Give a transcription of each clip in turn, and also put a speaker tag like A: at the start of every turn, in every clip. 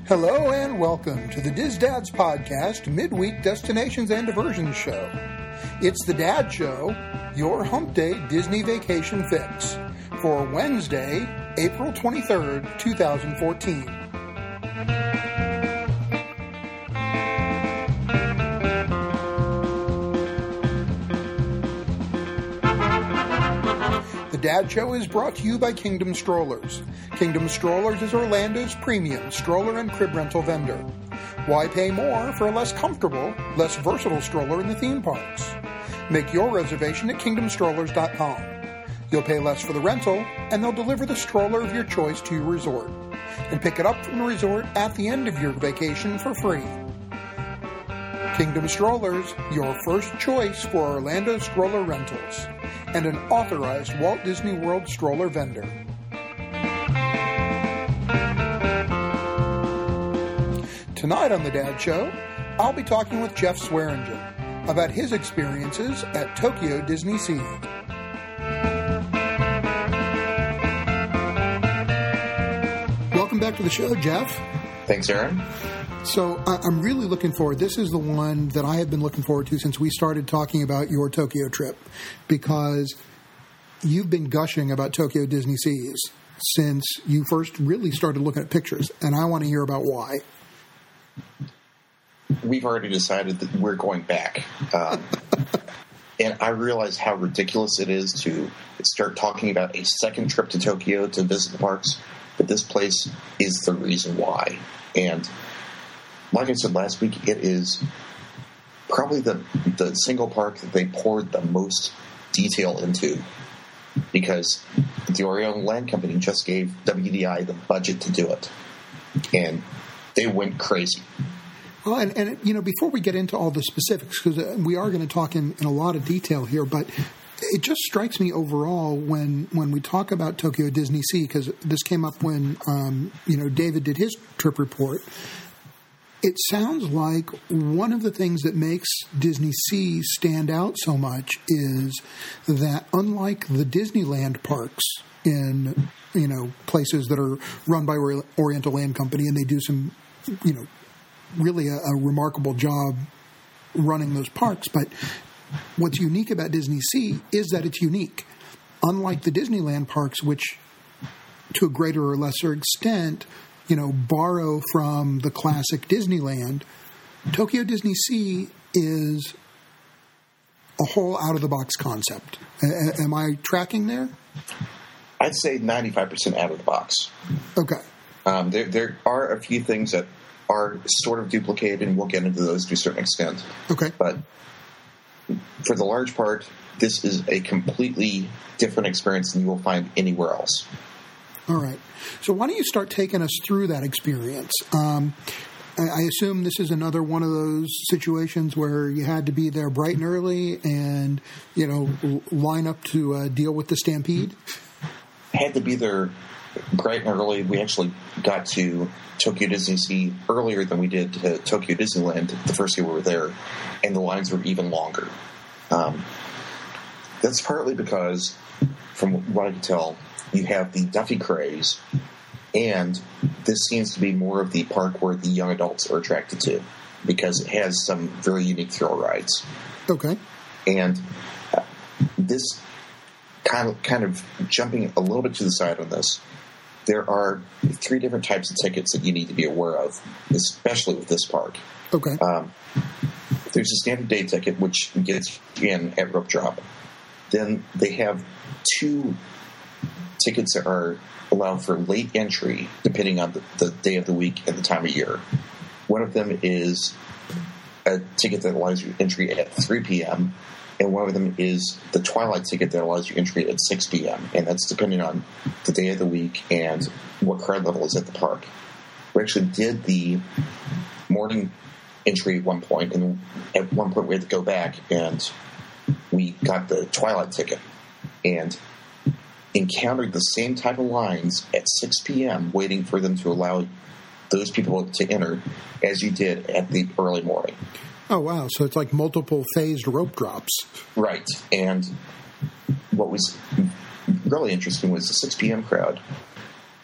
A: Hello and welcome to the Diz Dads Podcast Midweek Destinations and Diversions Show. It's the Dad Show, your hump day Disney vacation fix, for Wednesday, April 23rd, 2014. The Dad Show is brought to you by Kingdom Strollers. Kingdom Strollers is Orlando's premium stroller and crib rental vendor. Why pay more for a less comfortable, less versatile stroller in the theme parks? Make your reservation at kingdomstrollers.com. You'll pay less for the rental, and they'll deliver the stroller of your choice to your resort. And pick it up from the resort at the end of your vacation for free. Kingdom Strollers, your first choice for Orlando stroller rentals, and an authorized Walt Disney World stroller vendor. Tonight on The Dad Show, I'll be talking with Jeff Swearingen about his experiences at Tokyo Disney Sea. Welcome back to the show, Jeff.
B: Thanks, Aaron.
A: So I'm really looking forward. This is the one that I have been looking forward to since we started talking about your Tokyo trip, because you've been gushing about Tokyo Disney Seas since you first really started looking at pictures, and I want to hear about why.
B: We've already decided that we're going back. And I realize how ridiculous it is to start talking about a second trip to Tokyo to visit the parks, but this place is the reason why. And like I said last week, it is probably the single park that they poured the most detail into, because the Oriental Land Company just gave WDI the budget to do it. And they went crazy.
A: Well, and you know, before we get into all the specifics, because we are going to talk in a lot of detail here, but it just strikes me overall when we talk about Tokyo Disney Sea, because this came up when David did his trip report. It sounds like one of the things that makes Disney Sea stand out so much is that, unlike the Disneyland parks in places that are run by Oriental Land Company, and they do some really a remarkable job running those parks, but what's unique about Disney Sea is that it's unique. Unlike the Disneyland parks, which to a greater or lesser extent borrow from the classic Disneyland, Tokyo Disney Sea is a whole out-of-the-box concept. Am I tracking there?
B: I'd say 95% out of the box.
A: Okay.
B: There are a few things that are sort of duplicated, and we'll get into those to a certain extent.
A: Okay.
B: But for the large part, this is a completely different experience than you will find anywhere else.
A: All right. So why don't you start taking us through that experience? I assume this is another one of those situations where you had to be there bright and early and, line up to deal with the stampede?
B: Had to be there bright and early. We actually got to Tokyo Disney Sea earlier than we did to Tokyo Disneyland the first year we were there, and the lines were even longer. That's partly because, from what I can tell, you have the Duffy craze, and this seems to be more of the park where the young adults are attracted to, because it has some very unique thrill rides.
A: Okay.
B: And this kind of jumping a little bit to the side on this, there are 3 different types of tickets that you need to be aware of, especially with this park.
A: Okay.
B: There's a standard day ticket, which gets you in at rope drop. Then they have 2 tickets that are allowed for late entry, depending on the day of the week and the time of year. One of them is a ticket that allows you entry at 3 p.m., and one of them is the Twilight ticket that allows you entry at 6 p.m., and that's depending on the day of the week and what crowd level is at the park. We actually did the morning entry at one point, and at one point we had to go back, and we got the Twilight ticket, and encountered the same type of lines at 6 p.m. waiting for them to allow those people to enter as you did at the early morning.
A: Oh, wow. So it's like multiple phased rope drops.
B: Right. And what was really interesting was the 6 p.m. crowd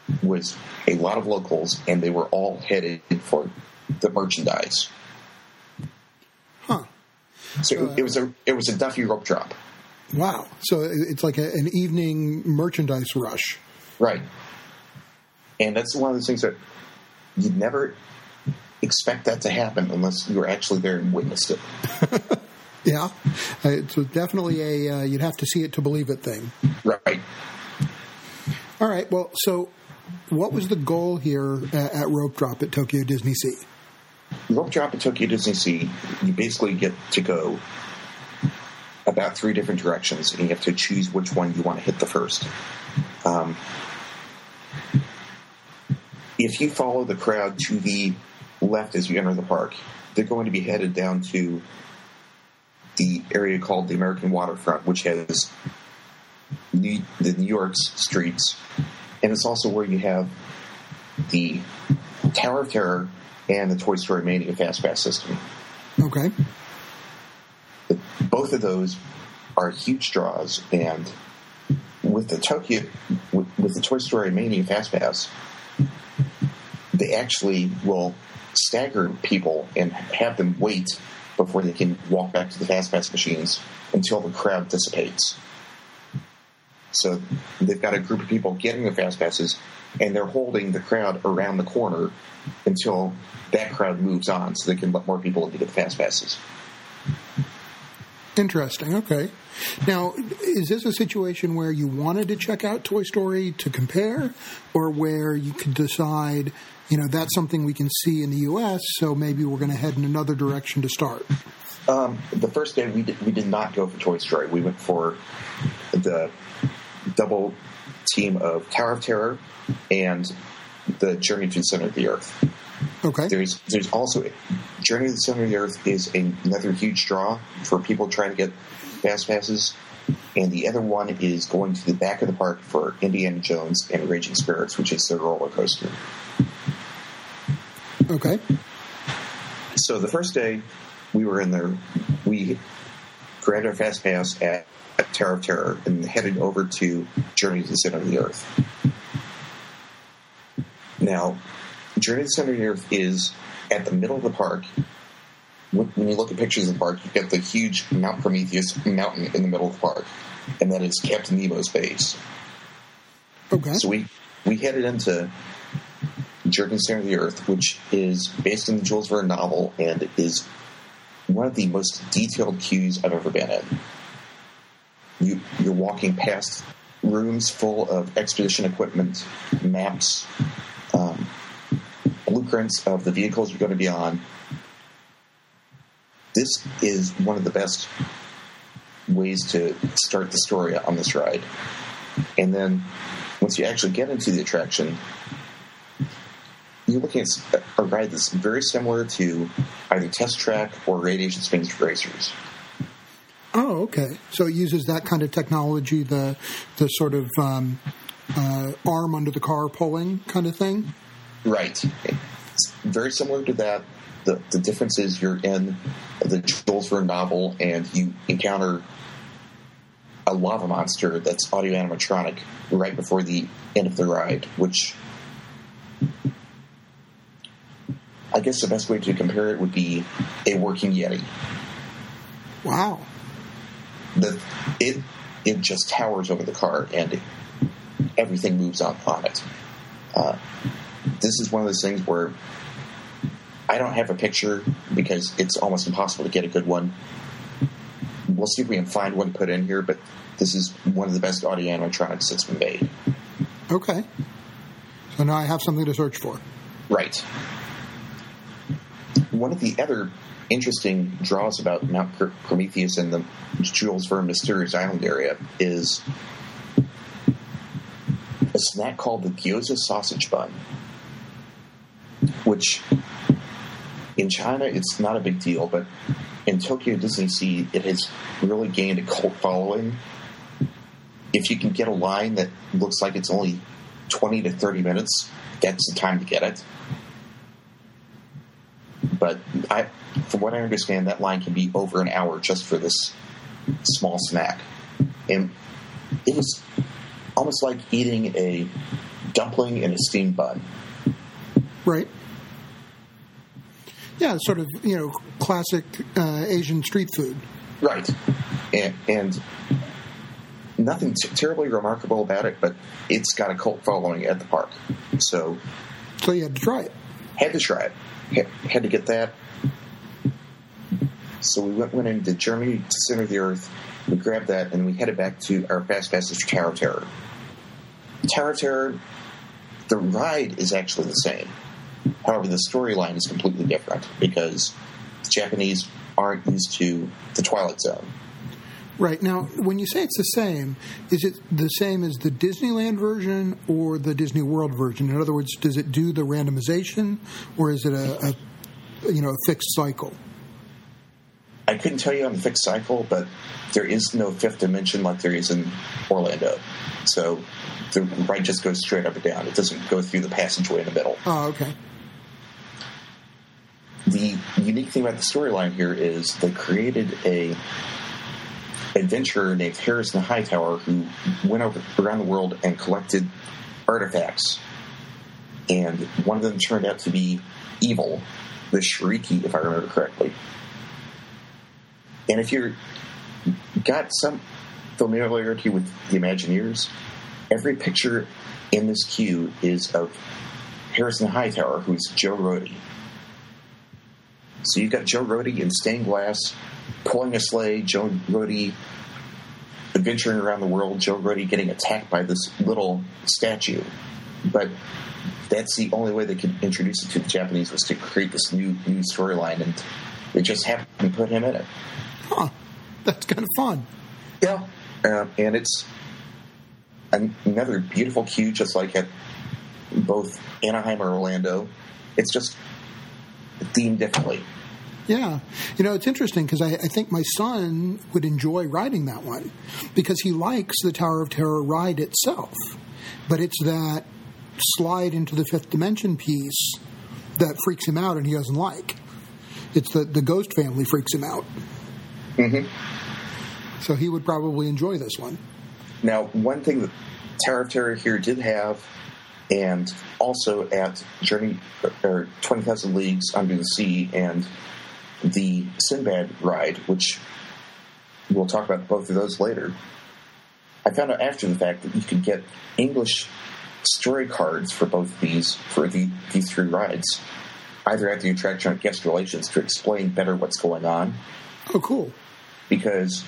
B: was a lot of locals, and they were all headed for the merchandise.
A: Huh.
B: So it was a Duffy rope drop.
A: Wow. So it's like an evening merchandise rush.
B: Right. And that's one of those things that you'd never expect that to happen unless you were actually there and witnessed it.
A: Yeah. It's definitely you'd have to see it to believe it thing.
B: Right.
A: All right. Well, so what was the goal here at Rope Drop at Tokyo Disney Sea?
B: Rope Drop at Tokyo Disney Sea, you basically get to go about 3 different directions, and you have to choose which one you want to hit the first. If you follow the crowd to the left as you enter the park, they're going to be headed down to the area called the American Waterfront, which has the New York streets, and it's also where you have the Tower of Terror and the Toy Story Mania FastPass system.
A: Okay.
B: Both of those are huge draws, and with the Toy Story Mania FastPass, they actually will stagger people and have them wait before they can walk back to the FastPass machines until the crowd dissipates. So they've got a group of people getting the FastPasses, and they're holding the crowd around the corner until that crowd moves on so they can let more people in to get the FastPasses.
A: Interesting. Okay. Now, is this a situation where you wanted to check out Toy Story to compare, or where you could decide, that's something we can see in the U.S., so maybe we're going to head in another direction to start?
B: The first day we did not go for Toy Story. We went for the double team of Tower of Terror and the Journey to the Center of the Earth.
A: Okay.
B: There's also Journey to the Center of the Earth is another huge draw for people trying to get fast passes, and the other one is going to the back of the park for Indiana Jones and Raging Spirits, which is their roller coaster.
A: Okay.
B: So the first day we were in there, we grabbed our fast pass at Tower of Terror and headed over to Journey to the Center of the Earth. Now, Journey to the Center of the Earth is at the middle of the park. When you look at pictures of the park, you've got the huge Mount Prometheus mountain in the middle of the park, and that is Captain Nemo's base.
A: Okay.
B: So we headed into Journey to the Center of the Earth, which is based on the Jules Verne novel and is one of the most detailed queues I've ever been in. You're walking past rooms full of expedition equipment, maps, blueprints of the vehicles you're going to be on. This is one of the best ways to start the story on this ride. And then once you actually get into the attraction, you're looking at a ride that's very similar to either Test Track or Radiation Springs Racers.
A: Oh, okay. So it uses that kind of technology, the sort of arm under the car pulling kind of thing?
B: Right. It's very similar to that. The difference is you're in the Jules Verne novel and you encounter a lava monster that's audio animatronic right before the end of the ride, which I guess the best way to compare it would be a working Yeti.
A: Wow.
B: It just towers over the car and everything moves on it. This is one of those things where I don't have a picture because it's almost impossible to get a good one. We'll see if we can find one to put in here, but this is one of the best audio animatronics that's been made.
A: Okay. So now I have something to search for.
B: Right. One of the other interesting draws about Mount Prometheus and the Jules Verne Mysterious Island area is a snack called the gyoza sausage bun, which in China it's not a big deal, but in Tokyo Disney Sea it has really gained a cult following. If you can get a line that looks like it's only 20 to 30 minutes, that's the time to get it. But from what I understand, that line can be over an hour just for this small snack. And it was almost like eating a dumpling in a steamed bun.
A: Right. Yeah, sort of, classic Asian street food.
B: Right. And nothing terribly remarkable about it, but it's got a cult following at the park. So
A: you had to try it.
B: Had to try it. Had to get that. So we went into Journey to Center of the Earth. We grabbed that, and we headed back to our fast passes for Tower of Terror. Tower of Terror, the ride is actually the same. However, the storyline is completely different because the Japanese aren't used to the Twilight Zone.
A: Right. Now, when you say it's the same, is it the same as the Disneyland version or the Disney World version? In other words, does it do the randomization, or is it a fixed cycle?
B: I couldn't tell you on the fixed cycle, but there is no fifth dimension like there is in Orlando. So the ride just goes straight up and down. It doesn't go through the passageway in the middle.
A: Oh, okay.
B: The unique thing about the storyline here is they created a adventurer named Harrison Hightower who went around the world and collected artifacts. And one of them turned out to be evil, the Shriki, if I remember correctly. And if you're got some familiarity with the Imagineers, every picture in this queue is of Harrison Hightower, who's Joe Rohde. So you've got Joe Rohde in stained glass, pulling a sleigh, Joe Rohde adventuring around the world, Joe Rohde getting attacked by this little statue. But that's the only way they could introduce it to the Japanese, was to create this new storyline, and they just happened to put him in it.
A: Huh. That's kind of fun.
B: Yeah. And it's another beautiful queue, just like at both Anaheim or Orlando. It's just themed differently.
A: Yeah. It's interesting because I think my son would enjoy riding that one because he likes the Tower of Terror ride itself. But it's that slide into the fifth dimension piece that freaks him out and he doesn't like. It's the ghost family freaks him out.
B: Mm-hmm.
A: So he would probably enjoy this one.
B: Now, one thing that Tower of Terror here did have, and also at Journey or 20,000 Leagues Under the Sea and the Sinbad ride, which we'll talk about both of those later, I found out after the fact that you could get English story cards for both of these, for these three rides, either at the attraction or guest relations, to explain better what's going on.
A: Oh, cool.
B: Because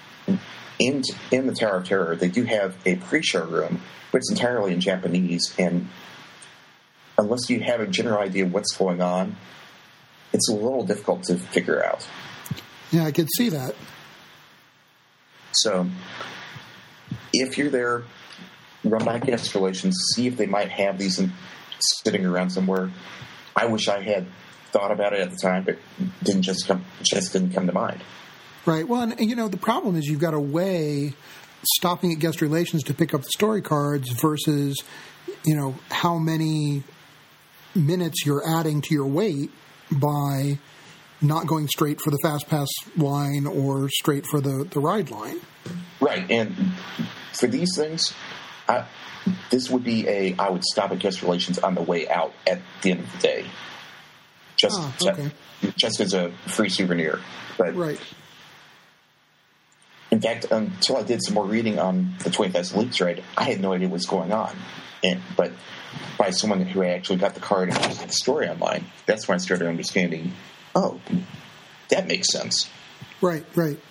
B: in the Tower of Terror, they do have a pre-show room, but it's entirely in Japanese, and unless you have a general idea of what's going on, it's a little difficult to figure out.
A: Yeah, I could see that.
B: So, if you're there, run by guest relations, see if they might have these sitting around somewhere. I wish I had thought about it at the time, but didn't come to mind.
A: Right. Well, and the problem is you've got to weigh stopping at guest relations to pick up the story cards versus, how many minutes you're adding to your wait by not going straight for the Fast Pass line or straight for the ride line. Right.
B: And for these things, this would be I would stop at guest relations on the way out at the end of the day. Just as a free souvenir. But
A: right.
B: In fact, until I did some more reading on the 20,000 Leagues ride, I had no idea what was going on. But by someone who actually got the card and posted the story online, that's when I started understanding, oh, that makes sense.
A: Right.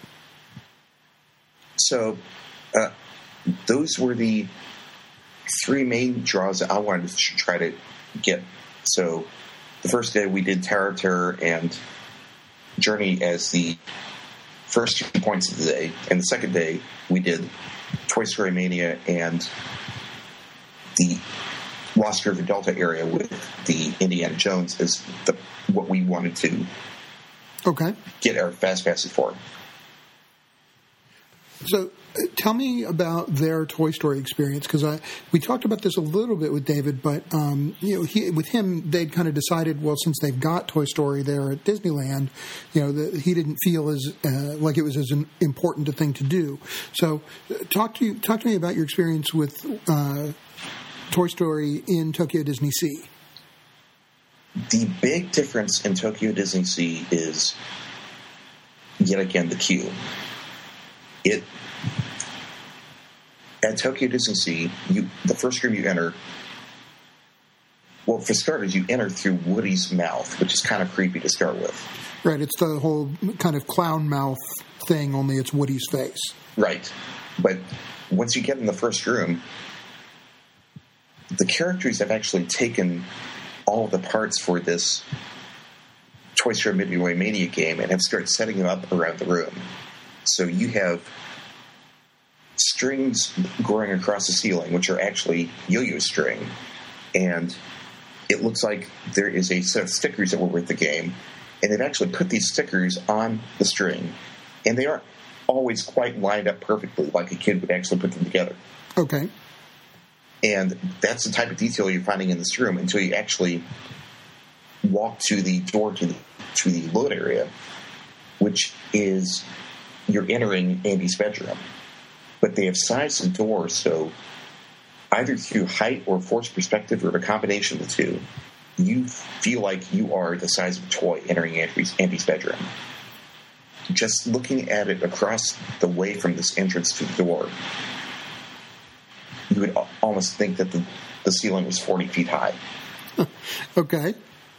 B: So those were the three main draws that I wanted to try to get. So the first day we did Tower of Terror and Journey as the first 2 points of the day, and the second day we did Toy Story Mania and the Lost River Delta area with the Indiana Jones as what we wanted to get our Fast Passes for.
A: So tell me about their Toy Story experience, because we talked about this a little bit with David, but with him, they'd kind of decided, well, since they've got Toy Story there at Disneyland, he didn't feel as like it was as important a thing to do. So talk to me about your experience with Toy Story in Tokyo Disney Sea?
B: The big difference in Tokyo Disney Sea is, yet again, the queue. At Tokyo Disney Sea, the first room you enter, well, for starters, you enter through Woody's mouth, which is kind of creepy to start with.
A: Right, it's the whole kind of clown mouth thing, only it's Woody's face.
B: Right. But once you get in the first room, the characters have actually taken all of the parts for this Toy Story Midway Mania game and have started setting them up around the room. So you have strings growing across the ceiling, which are actually yo-yo string, and it looks like there is a set of stickers that were with the game, and they've actually put these stickers on the string, and they aren't always quite lined up perfectly like a kid would actually put them together.
A: Okay.
B: And that's the type of detail you're finding in this room until you actually walk to the door to the load area, which is you're entering Andy's bedroom. But they have sized the door so either through height or forced perspective or a combination of the two, you feel like you are the size of a toy entering Andy's bedroom. Just looking at it across the way from this entrance to the door, you would almost think that the ceiling was 40 feet high.
A: Okay.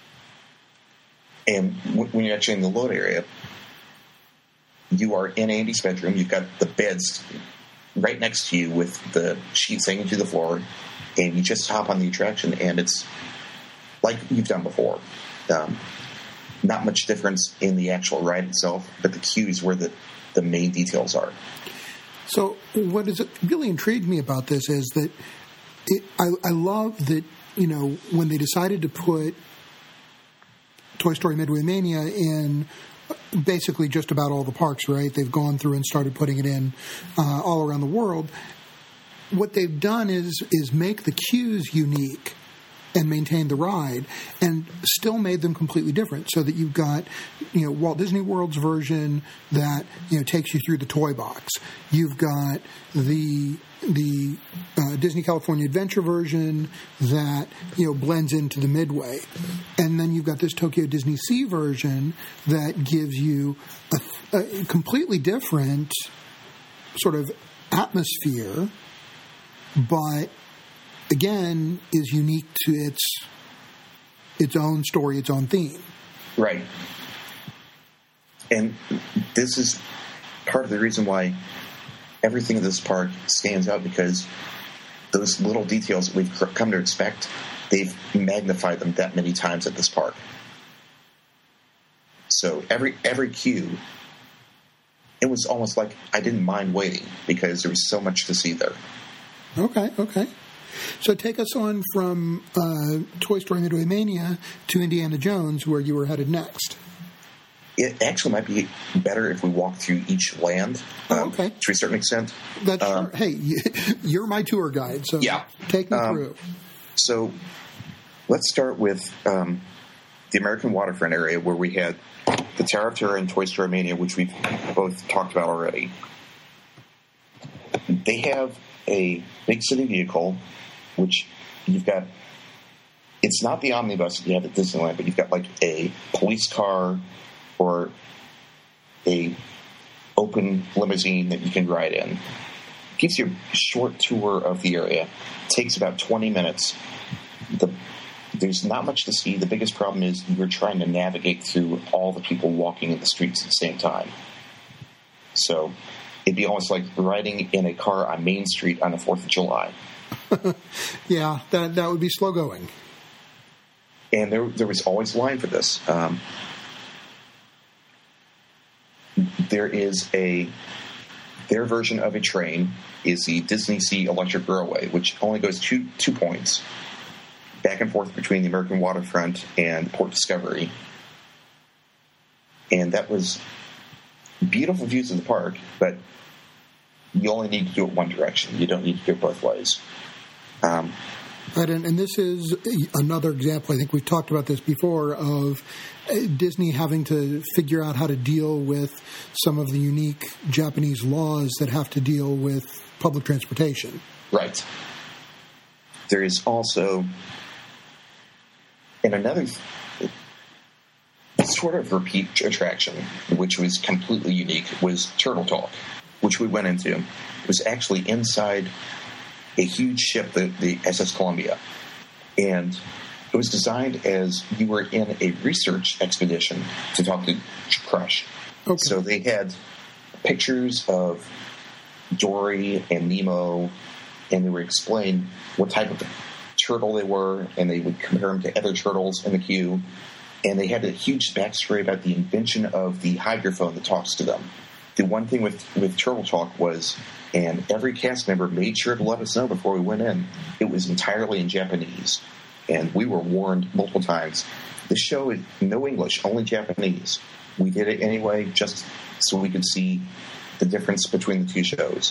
B: And when you're actually in the load area, you are in Andy's bedroom. You've got the beds right next to you with the sheets hanging to the floor, and you just hop on the attraction, and it's like you've done before. Not much difference in the actual ride itself, but the cues where the main details are. So
A: what has really intrigued me about this is that I love that, when they decided to put Toy Story Midway Mania in basically just about all the parks, right? They've gone through and started putting it in all around the world. What they've done is make the cues unique and maintain the ride, and still made them completely different, so that you've got, Walt Disney World's version that, takes you through the toy box. You've got the Disney California Adventure version that, blends into the Midway. And then you've got this Tokyo Disney Sea version that gives you a completely different sort of atmosphere, but again, is unique to its own story, its own theme.
B: Right. And this is part of the reason why everything in this park stands out, because those little details that we've come to expect, they've magnified them that many times at this park. So every cue, it was almost like I didn't mind waiting because there was so much to see there.
A: Okay. So take us on from Toy Story Midway Mania to Indiana Jones, where you were headed next.
B: It actually might be better if we walk through each land,
A: okay,
B: to a certain extent.
A: That's sure. Hey, you're my tour guide, so
B: yeah.
A: Take me through.
B: So let's start with the American waterfront area, where we had the Tower of Terror and Toy Story Mania, which we've both talked about already. They have a big city vehicle, which you've got. It's not the omnibus that you have at Disneyland, but you've got like a police car or a open limousine that you can ride in. It gives you a short tour of the area. It takes about 20 minutes. There's not much to see. The biggest problem is you're trying to navigate through all the people walking in the streets at the same time. So it'd be almost like riding in a car on Main Street on the 4th of July.
A: Yeah, that would be slow going.
B: And there was always a line for this. There is their version of a train is the Disney Sea Electric Railway, which only goes 2 points back and forth between the American waterfront and Port Discovery. And that was beautiful views of the park, but you only need to do it one direction. You don't need to do it both ways.
A: Right, and this is another example, I think we've talked about this before, of Disney having to figure out how to deal with some of the unique Japanese laws that have to deal with public transportation.
B: Right. There is also, and another sort of repeat attraction, which was completely unique, was Turtle Talk, which we went into. It was actually inside a huge ship, the SS Columbia. And it was designed as you were in a research expedition to talk to Crush.
A: Okay.
B: So they had pictures of Dory and Nemo, and they would explain what type of turtle they were, and they would compare them to other turtles in the queue. And they had a huge backstory about the invention of the hydrophone that talks to them. The one thing with Turtle Talk was, and every cast member made sure to let us know before we went in, it was entirely in Japanese. And we were warned multiple times. This show is no English, only Japanese. We did it anyway just so we could see the difference between the two shows.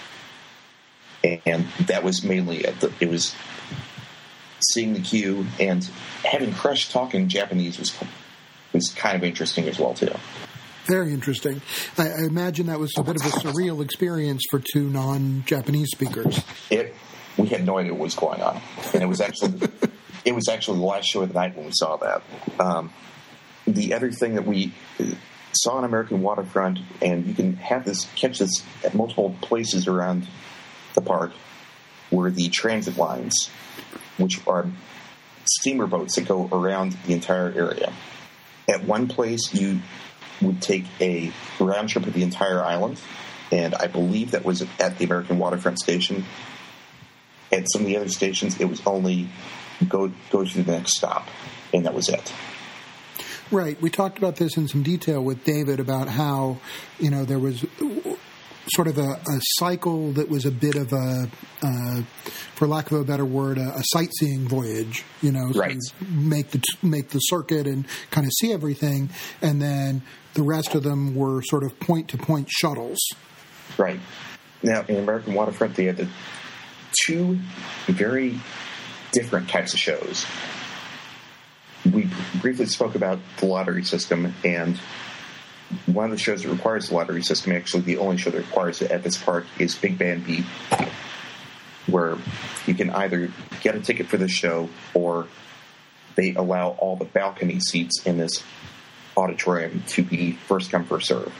B: And that was mainly it. It was seeing the queue, and having Crush talk in Japanese was kind of interesting as well, too.
A: Very interesting. I imagine that was a bit of a surreal experience for two non-Japanese speakers.
B: We had no idea what was going on, and it was actually the last show of the night when we saw that. The other thing that we saw on American Waterfront, and you can catch this at multiple places around the park, were the transit lines, which are steamer boats that go around the entire area. At one place, you would take a round trip of the entire island, and I believe that was at the American Waterfront station. At some of the other stations, it was only go to the next stop, and that was it.
A: Right. We talked about this in some detail with David about how, there was sort of a cycle that was a bit of a, for lack of a better word, a sightseeing voyage,
B: Right.
A: So make the circuit and kind of see everything. And then the rest of them were sort of point-to-point shuttles.
B: Right. Now, in American Waterfront, they had the two very different types of shows. We briefly spoke about the lottery system, and one of the shows that requires the lottery system, actually the only show that requires it at this park, is Big Band Beat, where you can either get a ticket for the show or they allow all the balcony seats in this auditorium to be first come, first serve.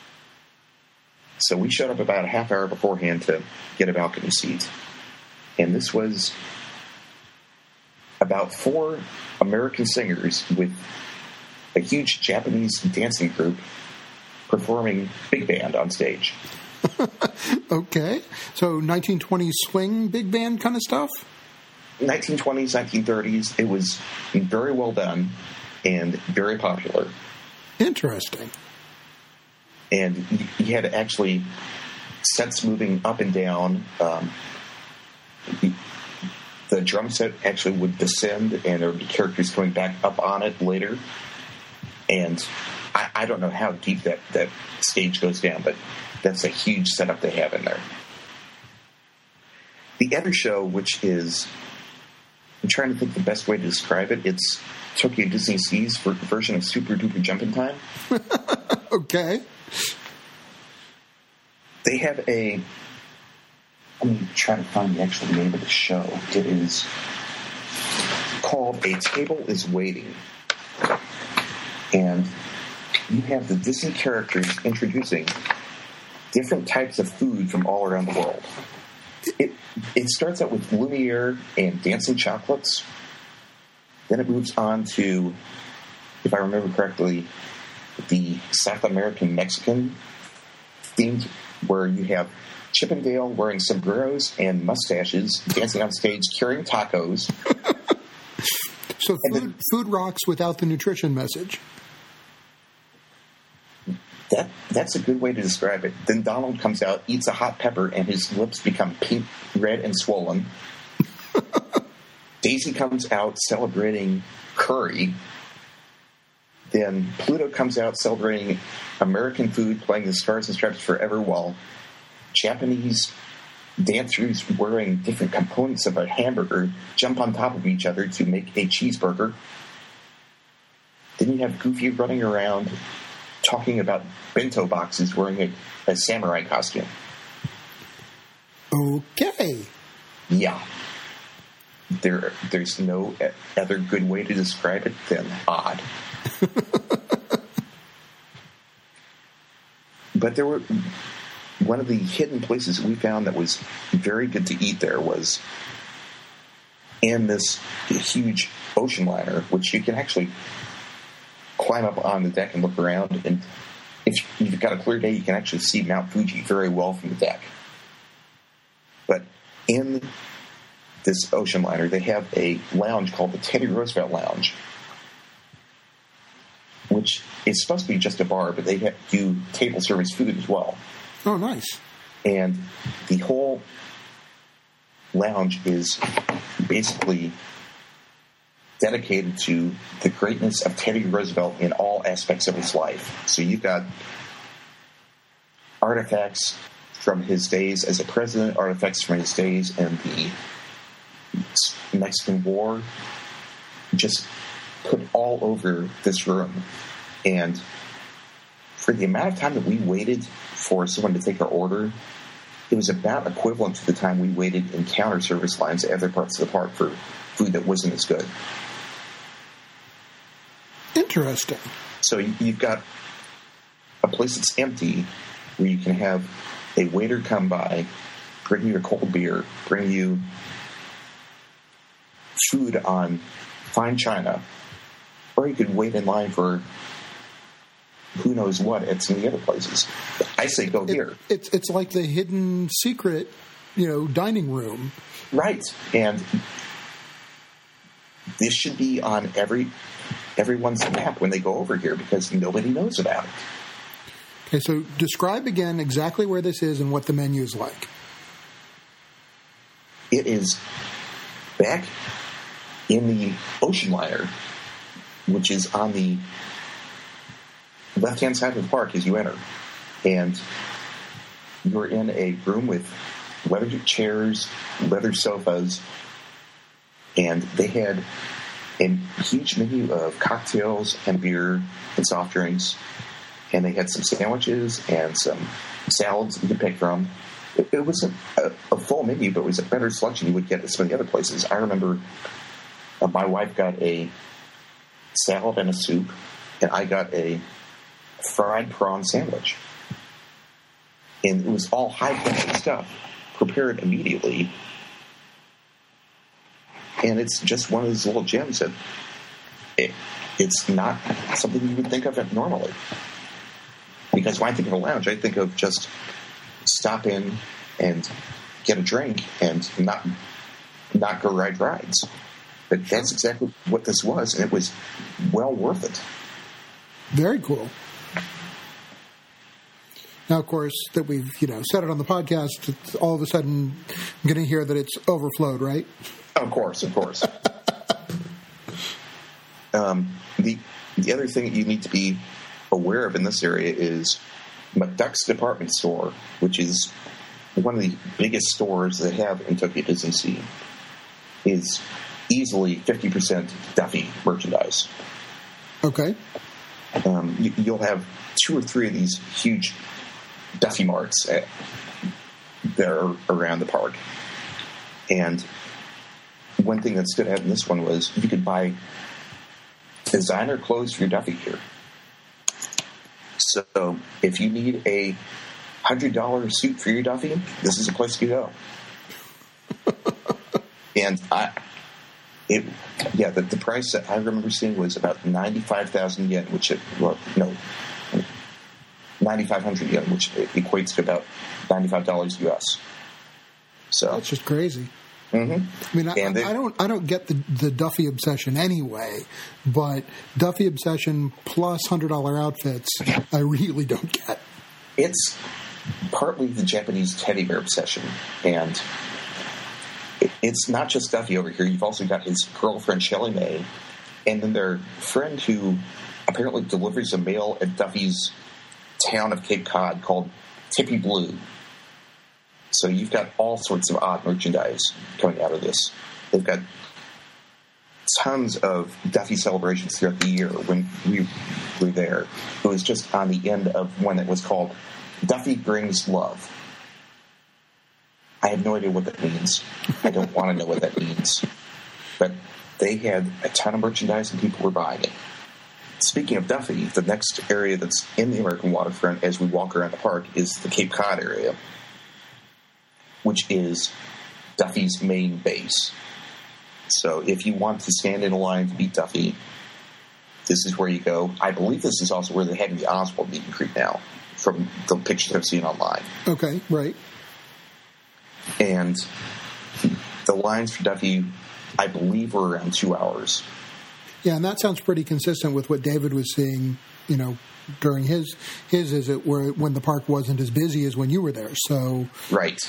B: So we showed up about a half hour beforehand to get a balcony seat. And this was about 4 American singers with a huge Japanese dancing group performing big band on stage.
A: Okay. So 1920s swing big band kind of stuff?
B: 1920s, 1930s. It was very well done and very popular.
A: Interesting.
B: And you had actually sets moving up and down. The drum set actually would descend, and there would be characters coming back up on it later. And I don't know how deep that stage goes down, but that's a huge setup they have in there. The other show, which is, I'm trying to think the best way to describe it, it's Tokyo Disney Sea's version of Super Duper Jumpin' Time.
A: Okay.
B: They have let me try to find the actual name of the show. It is called A Table is Waiting. And you have the Disney characters introducing different types of food from all around the world. It starts out with Lumiere and dancing chocolates. Then it moves on to, if I remember correctly, the South American Mexican themed, where you have Chippendale wearing sombreros and mustaches, dancing on stage, carrying tacos.
A: So food rocks without the nutrition message.
B: That's a good way to describe it. Then Donald comes out, eats a hot pepper, and his lips become pink, red, and swollen. Daisy comes out celebrating curry. Then Pluto comes out celebrating American food, playing the Stars and Stripes Forever, while Japanese dancers wearing different components of a hamburger jump on top of each other to make a cheeseburger. Then you have Goofy running around talking about bento boxes wearing a samurai costume.
A: Okay.
B: Yeah. There's no other good way to describe it than odd. But there were one of the hidden places we found that was very good to eat there was in this huge ocean liner, which you can actually climb up on the deck and look around. And if you've got a clear day, you can actually see Mount Fuji very well from the deck. But in this ocean liner, they have a lounge called the Teddy Roosevelt Lounge, which is supposed to be just a bar, but they do table service food as well.
A: Oh, nice.
B: And the whole lounge is basically dedicated to the greatness of Teddy Roosevelt in all aspects of his life. So you've got artifacts from his days as a president, artifacts from his days in the Mexican War, just put all over this room. And for the amount of time that we waited for someone to take our order, it was about equivalent to the time we waited in counter service lines at other parts of the park for food that wasn't as good.
A: Interesting.
B: So you've got a place that's empty where you can have a waiter come by, bring you a cold beer, bring you food on fine china, or you could wait in line for who knows what at some of the other places. I say go here.
A: It's like the hidden secret, dining room.
B: Right. And this should be on everyone's map when they go over here because nobody knows about it.
A: Okay, so describe again exactly where this is and what the menu is like.
B: It is back in the ocean liner, which is on the left-hand side of the park as you enter. And you're in a room with leather chairs, leather sofas, and they had a huge menu of cocktails and beer and soft drinks. And they had some sandwiches and some salads you could pick from. It wasn't a full menu, but it was a better selection you would get at some of the other places. I remember my wife got a salad and a soup, and I got a fried prawn sandwich. And it was all high-quality stuff, prepared immediately. And it's just one of those little gems that it's not something you would think of normally. Because when I think of a lounge, I think of just stop in and get a drink and not go ride rides. But that's exactly what this was, and it was well worth it.
A: Very cool. Now, of course, that we've said it on the podcast, all of a sudden I'm going to hear that it's overflowed, right?
B: Of course. The other thing that you need to be aware of in this area is McDuck's Department Store, which is one of the biggest stores they have in Tokyo Disney Sea, is easily 50% Duffy merchandise.
A: Okay.
B: You'll have 2 or 3 of these huge Duffy marts that are around the park. And one thing that stood out in this one was you could buy designer clothes for your Duffy gear. So if you need a $100 suit for your Duffy, this is a place to go. And the price that I remember seeing was about 95,000 yen, 9,500 yen, which equates to about $95 US. So
A: that's just crazy.
B: Mm-hmm.
A: I mean, I don't get the Duffy obsession anyway, but Duffy obsession plus $100 outfits, I really don't get.
B: It's partly the Japanese teddy bear obsession, and it's not just Duffy over here. You've also got his girlfriend Shelly Mae, and then their friend who apparently delivers a mail at Duffy's town of Cape Cod called Tippy Blue. So you've got all sorts of odd merchandise coming out of this. They've got tons of Duffy celebrations throughout the year. When we were there, it was just on the end of one that was called Duffy Brings Love. I have no idea what that means. I don't want to know what that means. but they had a ton of merchandise and people were buying it. Speaking of Duffy, the next area that's in the American waterfront as we walk around the park is the Cape Cod area, which is Duffy's main base. So if you want to stand in a line to beat Duffy, this is where you go. I believe this is also where they're having the Oswald meet and greet now, from the pictures I've seen online.
A: Okay, right.
B: And the lines for Duffy, I believe, were around 2 hours.
A: Yeah, and that sounds pretty consistent with what David was seeing, during his visit, when the park wasn't as busy as when you were there. So,
B: right.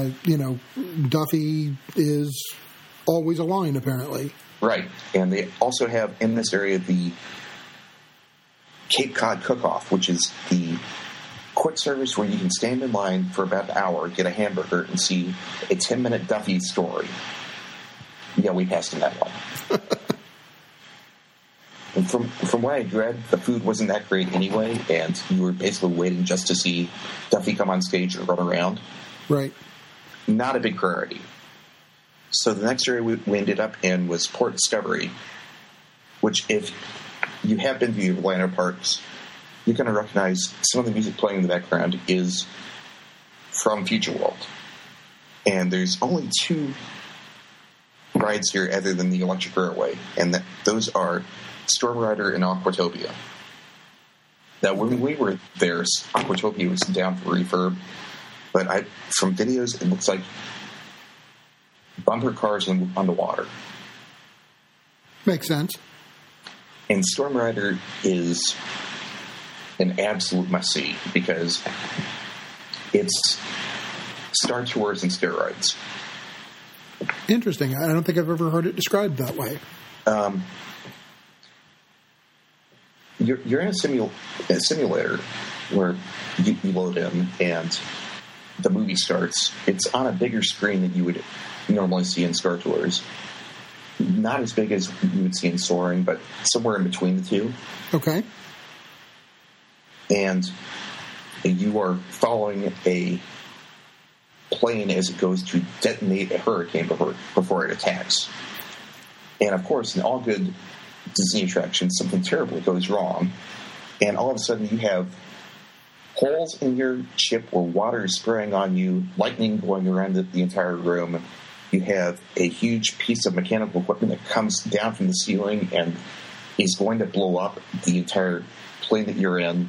A: Duffy is always a line, apparently.
B: Right. And they also have in this area the Cape Cod Cook-Off, which is the quick service where you can stand in line for about an hour, get a hamburger, and see a 10-minute Duffy story. Yeah, we passed in that one. And from what I read, the food wasn't that great anyway, and you were basically waiting just to see Duffy come on stage and run around.
A: Right.
B: Not a big priority. So the next area we ended up in was Port Discovery, which if you have been to the Orlando parks, you're going to recognize some of the music playing in the background is from Future World. And there's only 2 rides here other than the Electric Railway, and those are Storm Rider and Aquatopia. Now, when we were there, Aquatopia was down for refurb, but from videos, it looks like bumper cars on the water.
A: Makes sense.
B: And Storm Rider is an absolute must-see because it's Star Tours and steroids.
A: Interesting. I don't think I've ever heard it described that way.
B: You're in a simulator where you load in and the movie starts. It's on a bigger screen than you would normally see in Star Tours. Not as big as you would see in Soaring, but somewhere in between the two.
A: Okay.
B: And you are following a plane as it goes to detonate a hurricane before it attacks. And of course, in all good Disney attractions, something terrible goes wrong, and all of a sudden you have holes in your ship where water is spraying on you, lightning going around the entire room. You have a huge piece of mechanical equipment that comes down from the ceiling and is going to blow up the entire plane that you're in.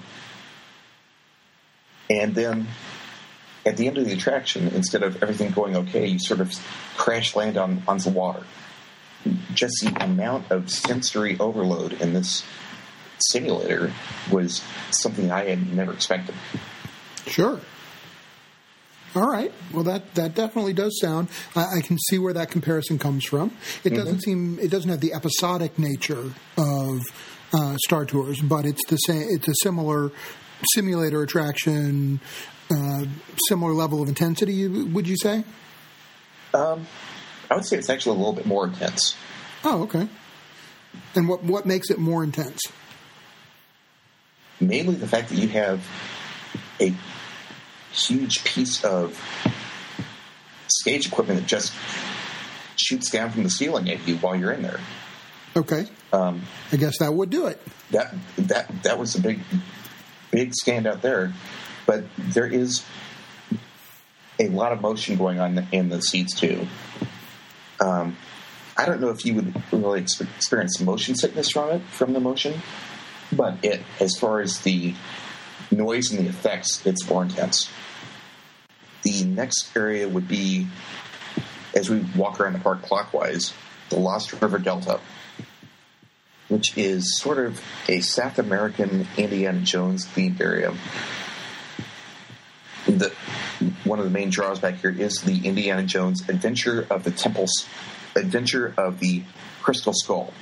B: And then at the end of the attraction, instead of everything going okay, you sort of crash land onto water. Just the amount of sensory overload in this simulator was something I had never expected.
A: Sure. All right. Well, that definitely does sound. I can see where that comparison comes from. It doesn't seem. It doesn't have the episodic nature of Star Tours, but it's the same. It's a similar simulator attraction, similar level of intensity. Would you say?
B: I would say it's actually a little bit more intense.
A: Oh, okay. And what makes it more intense?
B: Mainly the fact that you have a huge piece of stage equipment that just shoots down from the ceiling at you while you're in there.
A: Okay. I guess that would do it.
B: That was a big standout there. But there is a lot of motion going on in the seats too. I don't know if you would really experience motion sickness from the motion, but as far as the noise and the effects, it's more intense. The next area would be, as we walk around the park clockwise, the Lost River Delta, which is sort of a South American Indiana Jones themed area. One of the main draws back here is the Indiana Jones Adventure of the Crystal Skull.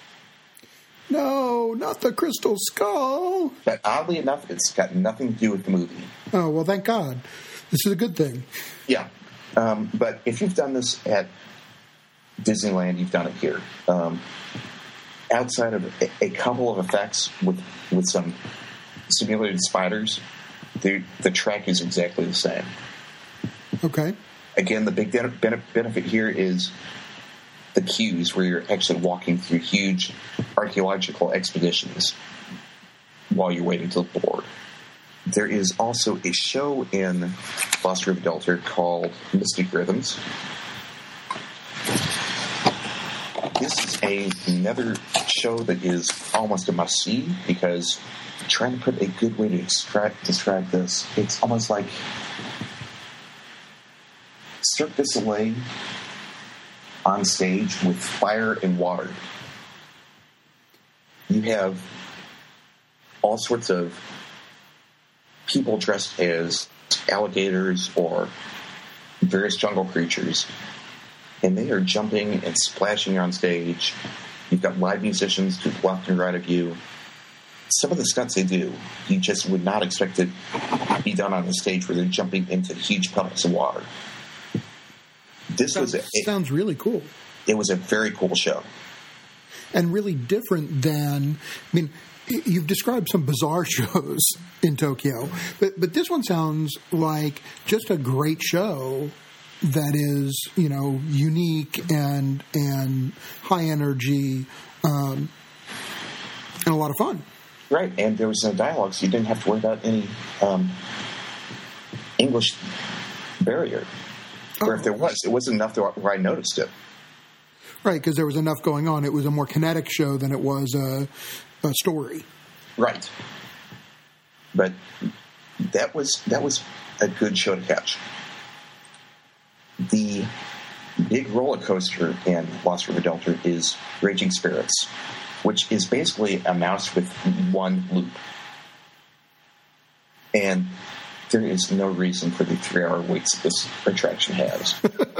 A: No, not the Crystal Skull.
B: But oddly enough, it's got nothing to do with the movie.
A: Oh, well, thank God. This is a good thing.
B: Yeah. But if you've done this at Disneyland, you've done it here. Outside of a couple of effects with some simulated spiders, the track is exactly the same.
A: Okay.
B: Again, the big benefit here is the queues where you're actually walking through huge archaeological expeditions while you're waiting to board. There is also a show in Lost River Delta called Mystic Rhythms. This is another show that is almost a must-see because trying to put a good way to describe this, it's almost like Cirque du Soleil on stage with fire and water. You have all sorts of people dressed as alligators or various jungle creatures, and they are jumping and splashing on stage. You've got live musicians to the left and right of you. Some of the stunts they do, you just would not expect to be done on the stage where they're jumping into huge puddles of water.
A: Sounds really cool.
B: It was a very cool show.
A: And really different than, I mean, you've described some bizarre shows in Tokyo, but this one sounds like just a great show that is, unique and high energy and a lot of fun.
B: Right, and there was no dialogue, so you didn't have to worry about any English barrier. Or if there was, it wasn't enough where I noticed it.
A: Right, because there was enough going on. It was a more kinetic show than it was a story.
B: Right. But that was a good show to catch. The big roller coaster in Lost River Delta is Raging Spirits, which is basically a mouse with one loop. And there is no reason for the 3-hour waits this attraction has.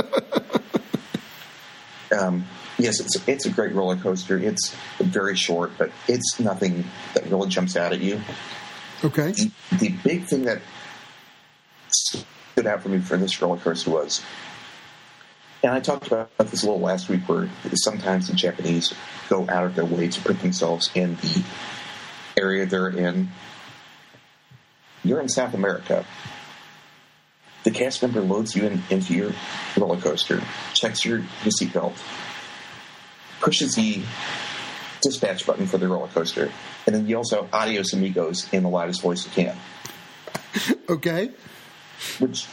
B: Yes, it's a great roller coaster. It's very short, but it's nothing that really jumps out at you.
A: Okay.
B: The big thing that stood out for me for this roller coaster was, and I talked about this a little last week, where sometimes the Japanese go out of their way to put themselves in the area they're in. You're in South America. The cast member loads you into your roller coaster, checks your seatbelt, pushes the dispatch button for the roller coaster, and then yells out "Adios, amigos" in the loudest voice you can.
A: Okay.
B: Which,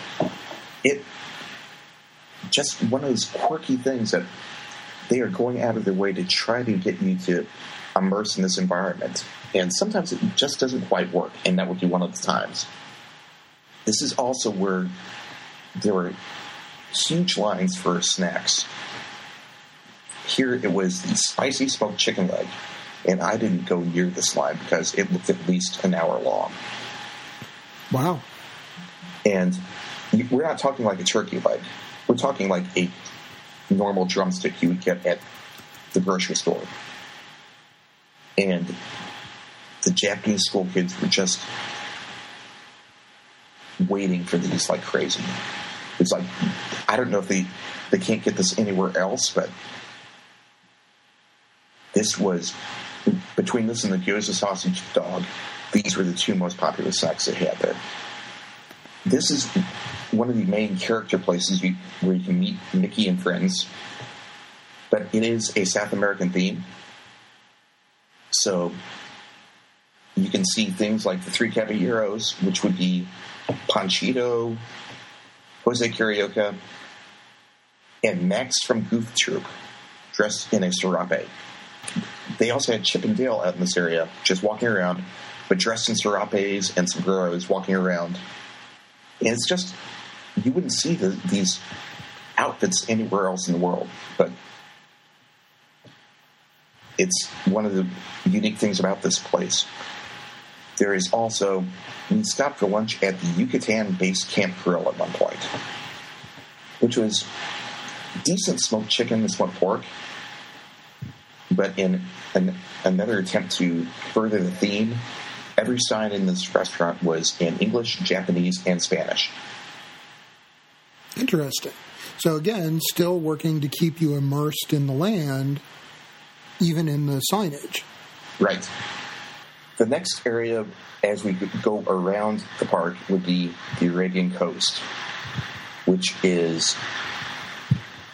B: just one of those quirky things that they are going out of their way to try to get you to immerse in this environment. And sometimes it just doesn't quite work, and that would be one of the times. This is also where there were huge lines for snacks. Here it was the spicy smoked chicken leg, and I didn't go near this line because it looked at least an hour long.
A: Wow.
B: And we're not talking like a turkey leg. We're talking like a normal drumstick you would get at the grocery store. And the Japanese school kids were just waiting for these like crazy. It's like, I don't know if they can't get this anywhere else, but this was, between this and the gyoza sausage dog, these were the two most popular snacks they had there. This is one of the main character places where you can meet Mickey and friends, but it is a South American theme. So you can see things like the Three Caballeros, which would be Panchito, Jose Carioca, and Max from Goof Troop, dressed in a serape. They also had Chip and Dale out in this area, just walking around, but dressed in serapes and sombreros, walking around. And it's just, you wouldn't see these outfits anywhere else in the world, but it's one of the unique things about this place. There is also, we stopped for lunch at the Yucatan Base Camp Grill at one point, which was decent smoked chicken and smoked pork, but in another attempt to further the theme, every sign in this restaurant was in English, Japanese, and Spanish.
A: Interesting. So again, still working to keep you immersed in the land, even in the signage.
B: Right. The next area, as we go around the park, would be the Arabian Coast, which is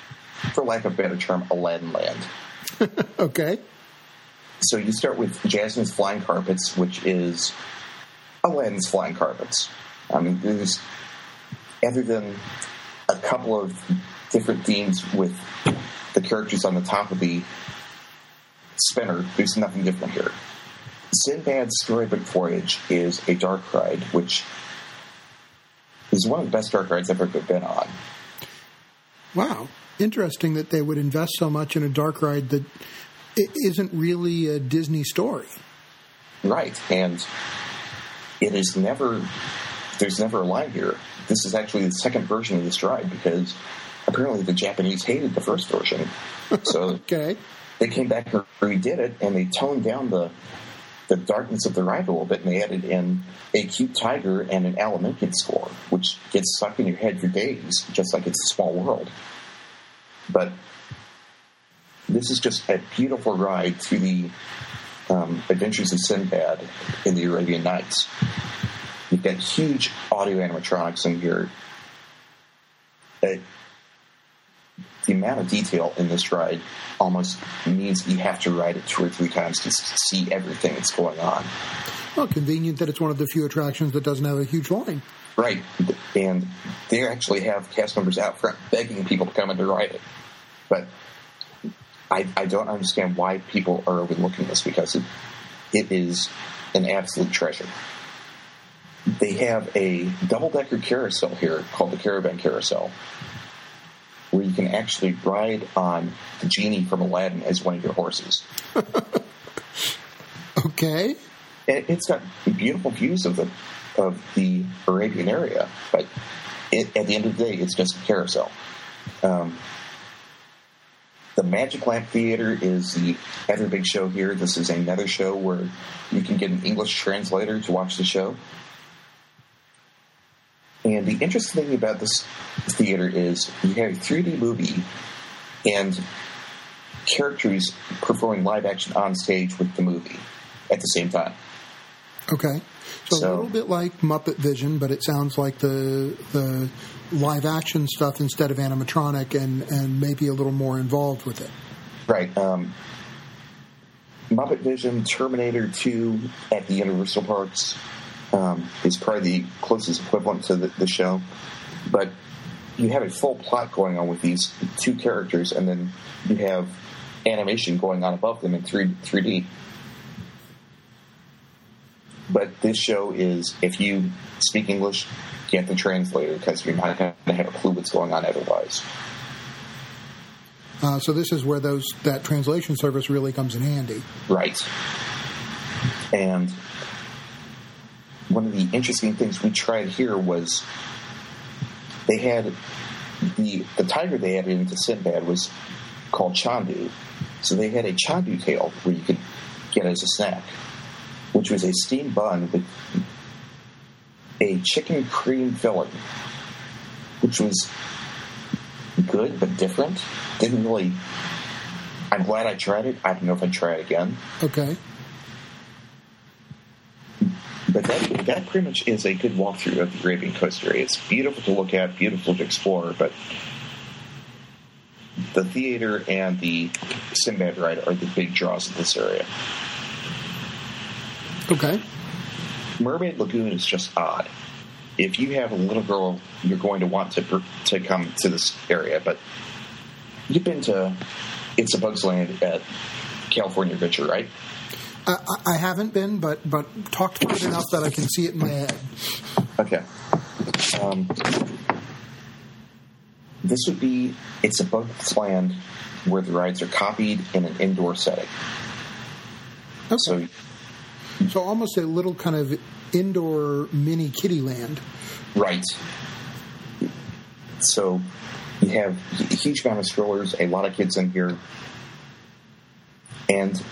B: for lack of a better term, Aladdin Land.
A: Okay.
B: So you start with Jasmine's Flying Carpets, which is Aladdin's Flying Carpets. I mean, there's, other than a couple of different themes with the characters on the top of the spinner, there's nothing different here. Sinbad's Storybook Voyage is a dark ride, which is one of the best dark rides I've ever been on.
A: Wow. Interesting that they would invest so much in a dark ride that it isn't really a Disney story.
B: Right, and it is never, there's never a line here. This is actually the second version of this ride because apparently the Japanese hated the first version. So
A: okay.
B: They came back and redid it, and they toned down the darkness of the ride a little bit, and they added in a cute tiger and an Alan Menken score, which gets stuck in your head for days, just like It's a Small World. But this is just a beautiful ride through the Adventures of Sinbad in the Arabian Nights. You've got huge audio animatronics in here. The amount of detail in this ride almost means you have to ride it 2 or 3 times to see everything that's going on.
A: Well, convenient that it's one of the few attractions that doesn't have a huge line.
B: Right. And they actually have cast members out front begging people to come in to ride it. But I don't understand why people are overlooking this, because it is an absolute treasure. They have a double-decker carousel here called the Caravan Carousel, where you can actually ride on the genie from Aladdin as one of your horses.
A: Okay.
B: And it's got beautiful views of the Arabian area, but at the end of the day, it's just a carousel. The Magic Lamp Theater is the other big show here. This is another show where you can get an English translator to watch the show. And the interesting thing about this theater is you have a 3D movie and characters performing live action on stage with the movie at the same time.
A: Okay. So a little bit like Muppet Vision, but it sounds like the live action stuff instead of animatronic and maybe a little more involved with it.
B: Right. Muppet Vision, Terminator 2 at the Universal Parks is probably the closest equivalent to the show. But you have a full plot going on with these 2 characters, and then you have animation going on above them in 3D. But this show is, if you speak English, get the translator, because you're not going to have a clue what's going on otherwise.
A: So this is where that translation service really comes in handy.
B: Right. And one of the interesting things we tried here was they had the tiger they added into Sinbad was called Chandu. So they had a Chandu tail where you could get as a snack, which was a steamed bun with a chicken cream filling, which was good but different. Didn't really... I'm glad I tried it. I don't know if I'd try it again.
A: Okay.
B: But that pretty much is a good walkthrough of the Arabian Coast area. It's beautiful to look at, beautiful to explore, but the theater and the Sinbad ride are the big draws of this area.
A: Okay. Mermaid
B: Lagoon is just odd. If you have a little girl, you're going to want to come to this area, but you've been to It's a Bug's Land at California Adventure, right?
A: I haven't been, but talked through it enough that I can see it in my head.
B: Okay. This would be It's a Bug's Land where the rides are copied in an indoor setting.
A: Okay. So almost a little kind of indoor mini kiddie land.
B: Right. So you have a huge amount of strollers, a lot of kids in here. And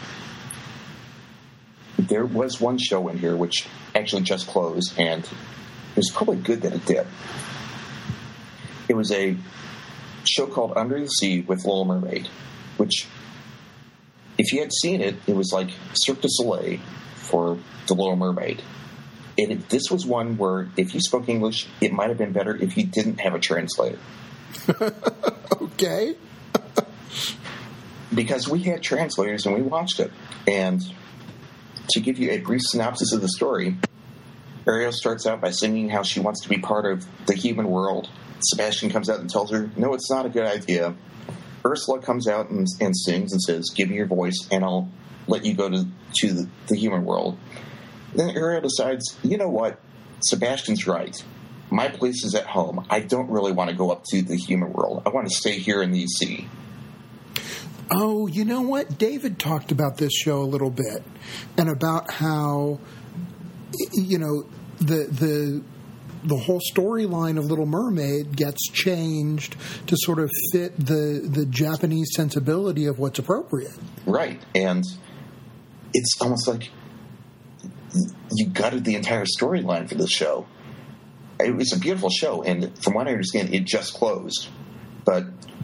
B: there was one show in here which actually just closed, and it was probably good that it did. It was a show called Under the Sea with Little Mermaid, which, if you had seen it, it was like Cirque du Soleil for The Little Mermaid. And this was one where, if you spoke English, it might have been better if you didn't have a translator.
A: Okay.
B: because we had translators and we watched it. And to give you a brief synopsis of the story, Ariel starts out by singing how she wants to be part of the human world. Sebastian comes out and tells her, no, it's not a good idea. Ursula comes out and sings and says, give me your voice and I'll let you go to the human world. Then Ariel decides, you know what? Sebastian's right. My place is at home. I don't really want to go up to the human world. I want to stay here in the sea.
A: Oh, you know what? David talked about this show a little bit and about how, you know, the whole storyline of Little Mermaid gets changed to sort of fit the Japanese sensibility of what's appropriate.
B: Right. And it's almost like you gutted the entire storyline for this show. It was a beautiful show, and from what I understand, it just closed. But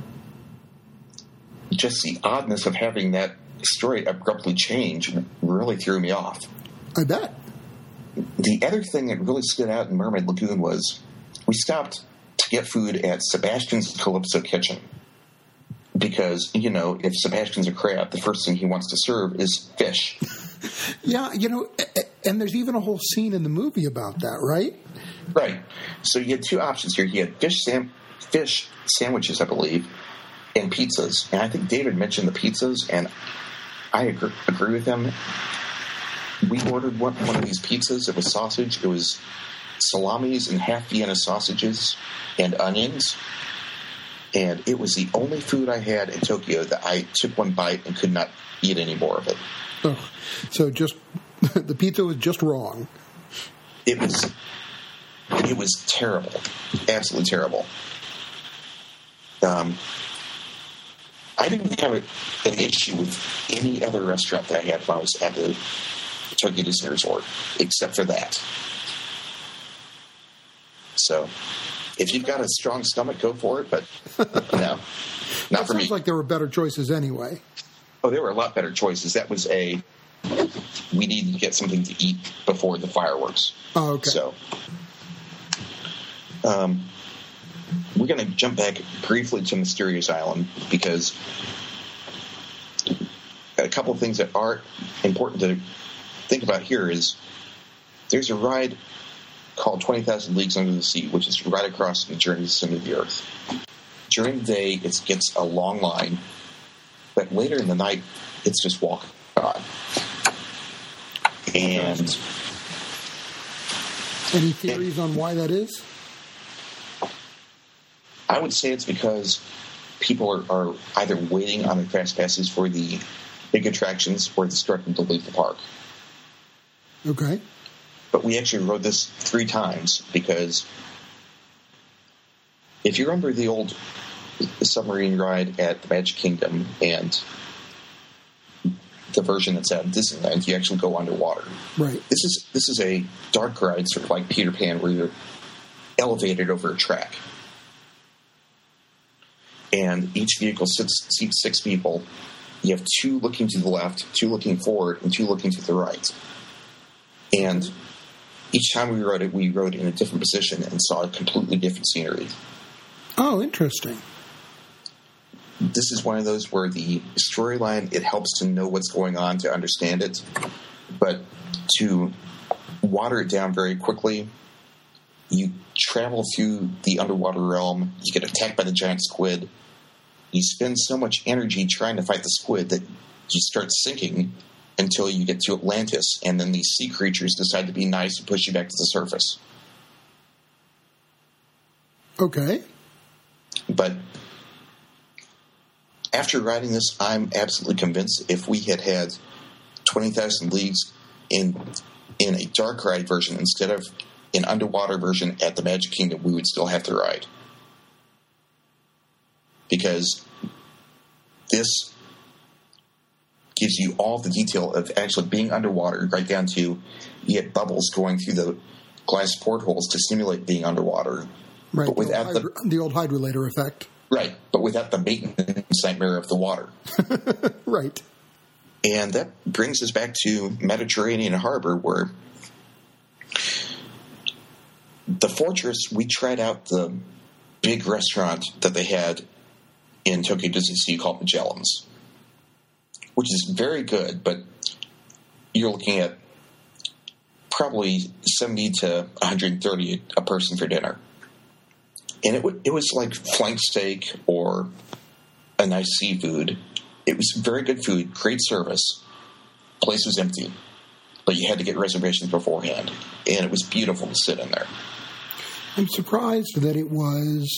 B: just the oddness of having that story abruptly change really threw me off.
A: I bet.
B: The other thing that really stood out in Mermaid Lagoon was we stopped to get food at Sebastian's Calypso Kitchen. Because, you know, if Sebastian's a crab, the first thing he wants to serve is fish.
A: Yeah, you know, and there's even a whole scene in the movie about that, right?
B: Right. So you had two options here. You had fish sandwiches, I believe, and pizzas. And I think David mentioned the pizzas, and I agree with him. We ordered one of these pizzas. It was sausage. It was salamis and half Vienna sausages and onions. And it was the only food I had in Tokyo that I took one bite and could not eat any more of it.
A: Oh, so just the pizza was just wrong.
B: It was terrible, absolutely terrible. I didn't have an issue with any other restaurant that I had when I was at the Tokyo Disney Resort, except for that. So, if you've got a strong stomach, go for it. But no, not for me.
A: Sounds like there were better choices anyway.
B: Oh, there were a lot better choices. That was we needed to get something to eat before the fireworks.
A: Oh, okay.
B: So, we're going to jump back briefly to Mysterious Island because a couple of things that are important to think about here is there's a ride called 20,000 Leagues Under the Sea, which is right across the journey to the center of the Earth. During the day, it gets a long line, but later in the night, it's just walk on. And
A: any theories on why that is?
B: I would say it's because people are either waiting on the fast passes for the big attractions or it's starting to leave the park.
A: Okay.
B: But we actually rode this 3 times because if you remember the old submarine ride at the Magic Kingdom and the version that's at Disneyland, you actually go underwater.
A: Right.
B: This is a dark ride, sort of like Peter Pan, where you're elevated over a track. And each vehicle seats 6 people. You have 2 looking to the left, 2 looking forward, and 2 looking to the right. And each time we rode in a different position and saw a completely different scenery.
A: Oh, interesting.
B: This is one of those where the storyline, it helps to know what's going on to understand it. But to water it down very quickly, you travel through the underwater realm, you get attacked by the giant squid, you spend so much energy trying to fight the squid that you start sinking until you get to Atlantis, and then these sea creatures decide to be nice and push you back to the surface.
A: Okay. But
B: after writing this, I'm absolutely convinced if we had 20,000 Leagues in a dark ride version instead of an underwater version at the Magic Kingdom, we would still have the ride. Because this gives you all the detail of actually being underwater, right down to you get bubbles going through the glass portholes to simulate being underwater.
A: Right, but without the old hydrolator effect.
B: Right, but without the maintenance nightmare of the water.
A: Right.
B: And that brings us back to Mediterranean Harbor, where the Fortress, we tried out the big restaurant that they had in Tokyo Disney Sea called Magellan's, which is very good, but you're looking at probably $70 to $130 a person for dinner. And it was like flank steak or a nice seafood. It was very good food, great service. Place was empty, but you had to get reservations beforehand, and it was beautiful to sit in there.
A: I'm surprised that it was,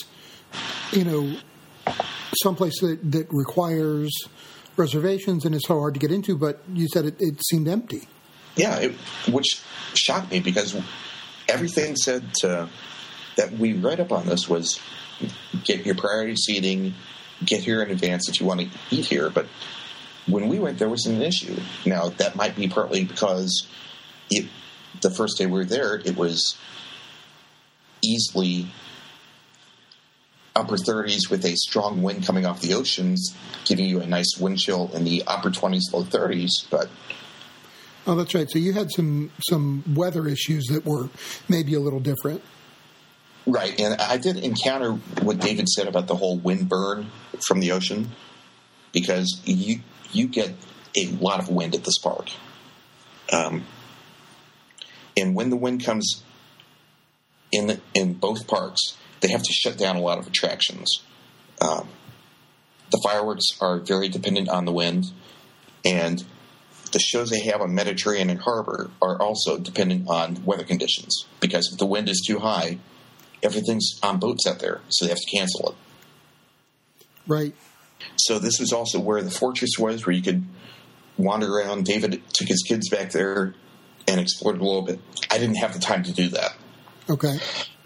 A: someplace that requires reservations and it's so hard to get into, but you said it seemed empty.
B: Yeah, which shocked me because everything said that we read up on this was get your priority seating, get here in advance if you want to eat here. But when we went, there wasn't an issue. Now, that might be partly because the first day we were there, it was easily upper 30s with a strong wind coming off the oceans, giving you a nice wind chill in the upper 20s, low 30s. But
A: oh, that's right. So you had some weather issues that were maybe a little different.
B: Right, and I did encounter what David said about the whole wind burn from the ocean, because you get a lot of wind at this park. And when the wind comes in both parks, they have to shut down a lot of attractions. The fireworks are very dependent on the wind, and the shows they have on Mediterranean Harbor are also dependent on weather conditions, because if the wind is too high, everything's on boats out there, so they have to cancel it.
A: Right.
B: So this was also where the fortress was, where you could wander around. David took his kids back there and explored a little bit. I didn't have the time to do that.
A: Okay.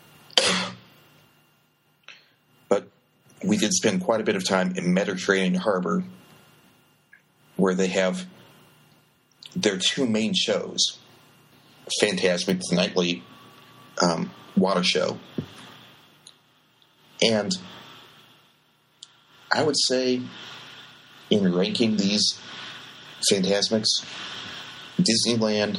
B: But we did spend quite a bit of time in Mediterranean Harbor, where they have their two main shows, Fantasmic, the nightly water show. And I would say, in ranking these Fantasmics, Disneyland,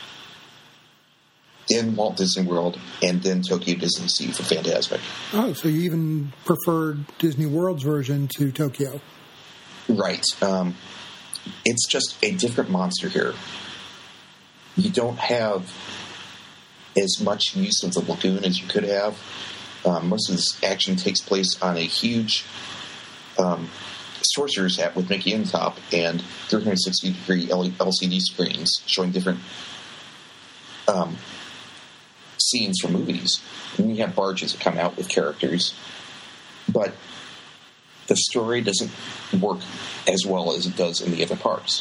B: then Walt Disney World, and then Tokyo Disney Sea for Fantasmic.
A: Oh, so you even preferred Disney World's version to Tokyo.
B: Right. It's just a different monster here. You don't have as much use of the lagoon as you could have. Most of this action takes place on a huge sorcerer's hat with Mickey on top and 360-degree LCD screens showing different scenes from movies. And you have barges that come out with characters. But the story doesn't work as well as it does in the other parks.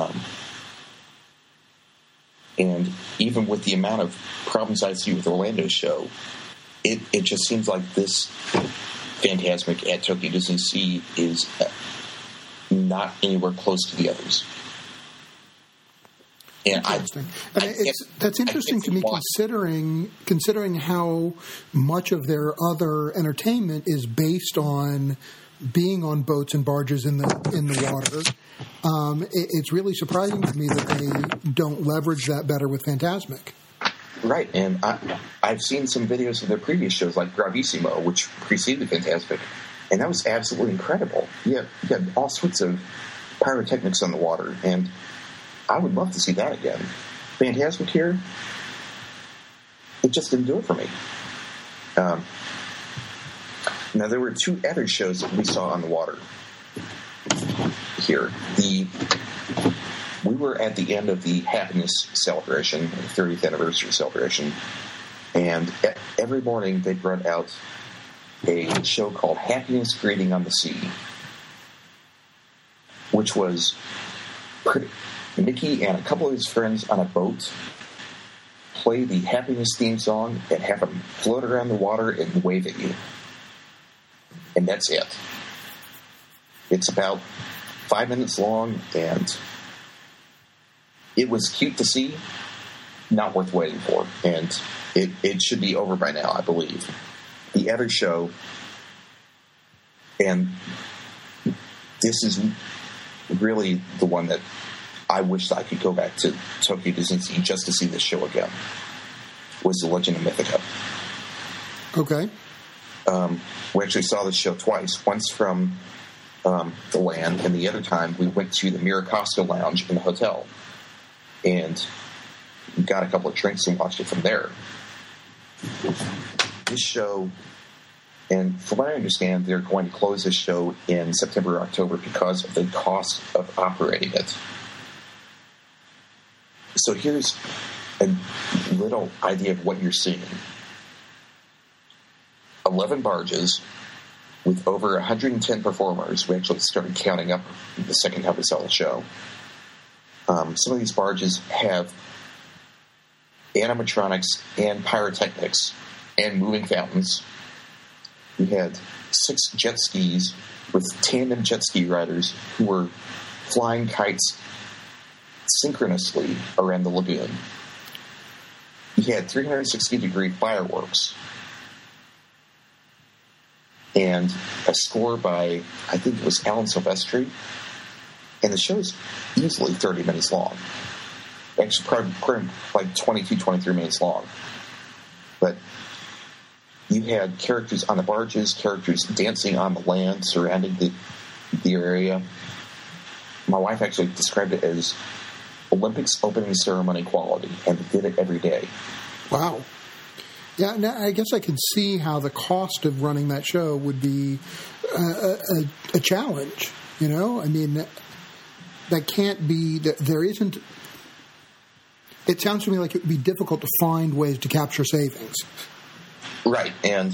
B: And even with the amount of problems I see with Orlando's show, it just seems like this Fantasmic at Tokyo Disney Sea is not anywhere close to the others. And
A: that's interesting to me, considering how much of their other entertainment is based on being on boats and barges in the water. It's really surprising to me that they don't leverage that better with Fantasmic.
B: Right, and I've seen some videos of their previous shows, like Bravissimo, which preceded Fantasmic, and that was absolutely incredible. You had all sorts of pyrotechnics on the water, and I would love to see that again. Fantasmic here, it just didn't do it for me. Now, there were two other shows that we saw on the water here. We were at the end of the Happiness celebration, the 30th anniversary celebration, and every morning they brought out a show called Happiness Greeting on the Sea, which was Mickey and a couple of his friends on a boat play the Happiness theme song and have them float around the water and wave at you. And that's it. It's about 5 minutes long, and it was cute to see, not worth waiting for. And it should be over by now, I believe. The other show, and this is really the one that I wish I could go back to Tokyo Disney Sea just to see this show again, was The Legend of Mythica.
A: Okay.
B: We actually saw this show twice. Once from the land, and the other time we went to the Miracosta Lounge in the hotel and got a couple of drinks and watched it from there. This show, and from what I understand, they're going to close this show in September or October because of the cost of operating it. So here's a little idea of what you're seeing. 11 barges with over 110 performers. We actually started counting up the second time we saw the show. Some of these barges have animatronics and pyrotechnics and moving fountains. We had 6 jet skis with tandem jet ski riders who were flying kites synchronously around the lagoon. We had 360-degree fireworks and a score by, I think it was Alan Silvestri. And the show's easily 30 minutes long. Actually, probably like 22, 23 minutes long. But you had characters on the barges, characters dancing on the land surrounding the area. My wife actually described it as Olympics opening ceremony quality, and they did it every day.
A: Wow. Yeah, now I guess I can see how the cost of running that show would be a challenge. You know, I mean, that can't be. There isn't. It sounds to me like it would be difficult to find ways to capture savings.
B: Right, and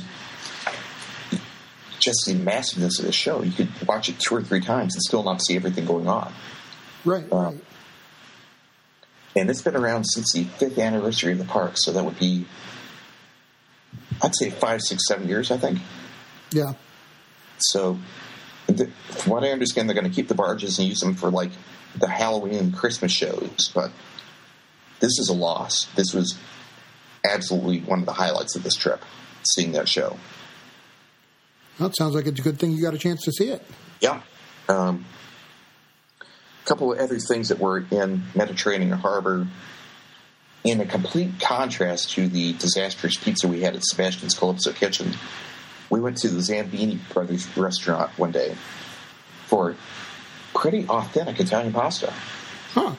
B: just the massiveness of the show, you could watch it 2 or 3 times and still not see everything going on.
A: Right, right.
B: And it's been around since the 5th anniversary of the park, so that would be, I'd say 5, 6, 7 years, I think.
A: Yeah.
B: So, from what I understand, they're going to keep the barges and use them for, like, the Halloween and Christmas shows, but this is a loss. This was absolutely one of the highlights of this trip, seeing that show.
A: Well, it sounds like it's a good thing you got a chance to see it.
B: Yeah. A couple of other things that were in Mediterranean Harbor, in a complete contrast to the disastrous pizza we had at Sebastian's Calypso Kitchen. We went to the Zambini Brothers restaurant one day for pretty authentic Italian pasta.
A: Huh.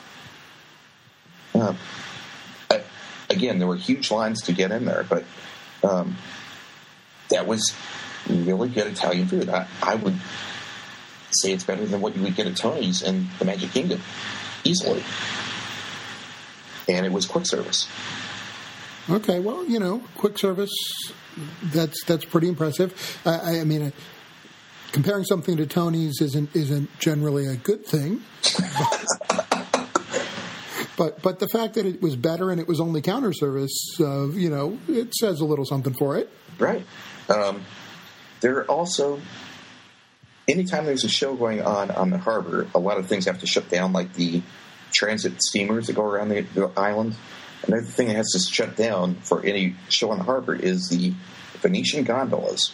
B: Again, there were huge lines to get in there, but that was really good Italian food. I would say it's better than what you would get at Tony's in the Magic Kingdom, easily. And it was quick service.
A: Okay, well, you know, quick service, that's pretty impressive. I mean, comparing something to Tony's isn't generally a good thing. But the fact that it was better and it was only counter service, you know, it says a little something for it.
B: Right. There are also, anytime there's a show going on the harbor, a lot of things have to shut down, like the transit steamers that go around the island. Another thing that has to shut down for any show on the harbor is the Venetian gondolas,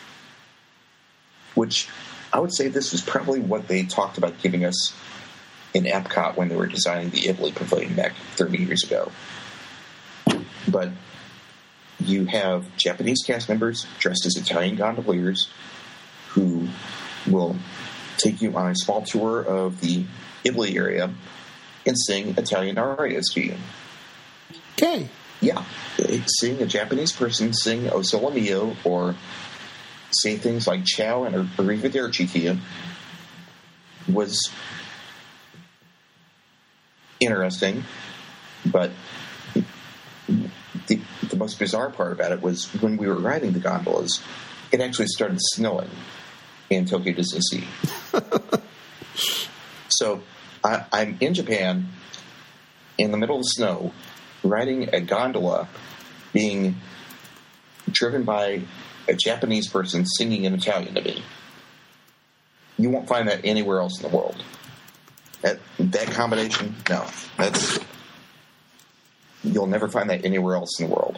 B: which I would say this was probably what they talked about giving us in Epcot when they were designing the Italy Pavilion back 30 years ago. But you have Japanese cast members dressed as Italian gondoliers who will take you on a small tour of the Italy area and sing Italian arias to you.
A: Okay.
B: Yeah. Seeing a Japanese person sing O Sole Mio or say things like ciao and arrivederci to you was interesting, but the most bizarre part about it was when we were riding the gondolas, it actually started snowing in Tokyo Disney Sea. So I'm in Japan in the middle of the snow riding a gondola being driven by a Japanese person singing in Italian to me. You won't find that anywhere else in the world. That combination, no. You'll never find that anywhere else in the world.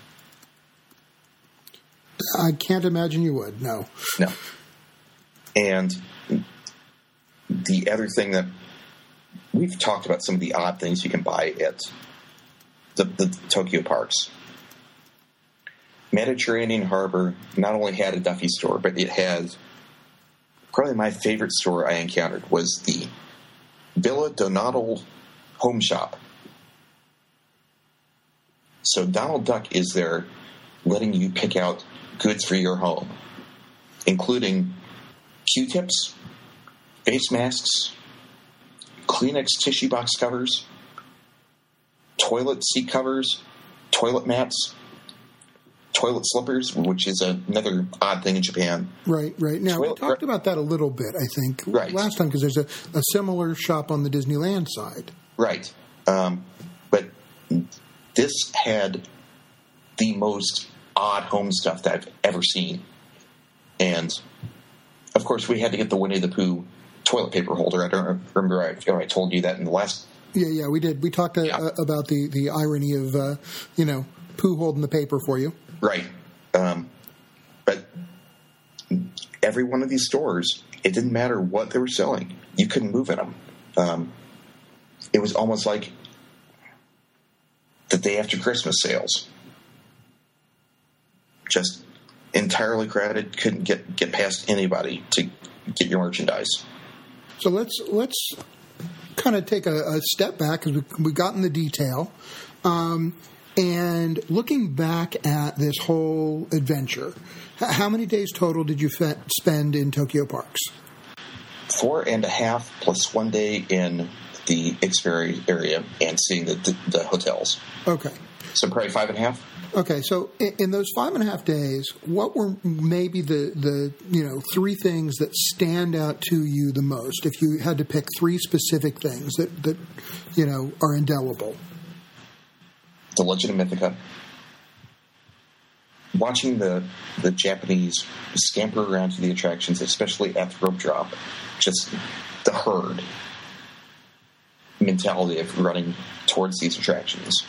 A: I can't imagine you would, no.
B: No. And the other thing that we've talked about, some of the odd things you can buy at the Tokyo parks. Mediterranean Harbor not only had a Duffy store, but it had probably my favorite store I encountered was the Villa Donald Home Shop. So Donald Duck is there letting you pick out goods for your home, including Q-tips, face masks, Kleenex tissue box covers, toilet seat covers, toilet mats, toilet slippers, which is another odd thing in Japan.
A: Right. Now, we talked about that a little bit, I think, last time, because there's a similar shop on the Disneyland side.
B: Right. But this had the most odd home stuff that I've ever seen. And, of course, we had to get the Winnie the Pooh toilet paper holder. I don't remember if I told you that in the last...
A: Yeah, we did. We talked about the irony of, Pooh holding the paper for you.
B: Right. But every one of these stores, it didn't matter what they were selling. You couldn't move in them. It was almost like the day after Christmas sales. Just entirely crowded, couldn't get past anybody to get your merchandise.
A: So let's kind of take a step back, because we got in the detail. And looking back at this whole adventure, how many days total did you spend in Tokyo Parks?
B: 4.5 plus 1 day in the Xperia area and seeing the hotels.
A: Okay.
B: So probably 5.5.
A: Okay, so in those 5.5 days, what were maybe the three things that stand out to you the most? If you had to pick three specific things that are indelible.
B: The Legend of Mythica. Watching the Japanese scamper around to the attractions, especially at the rope drop, just the herd mentality of running towards these attractions.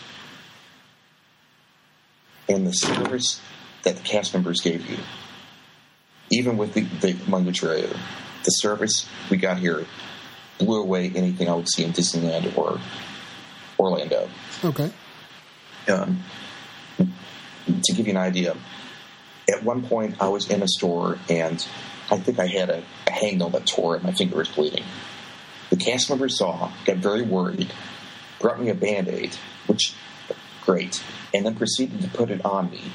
B: And the service that the cast members gave you, even with the language barrier, the service we got here blew away anything I would see in Disneyland or Orlando.
A: Okay.
B: To give you an idea, at one point I was in a store and I think I had a hangnail that tore and my finger was bleeding. The cast members saw, got very worried, brought me a Band-Aid, which, great, and then proceeded to put it on me.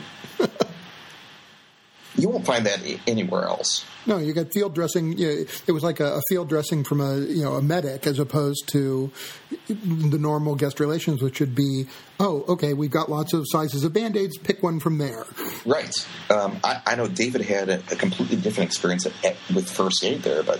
B: You won't find that anywhere else.
A: No, you got field dressing. It was like a field dressing from a medic, as opposed to the normal guest relations, which would be, we've got lots of sizes of Band-Aids, pick one from there.
B: Right. I know David had a completely different experience with first aid there, but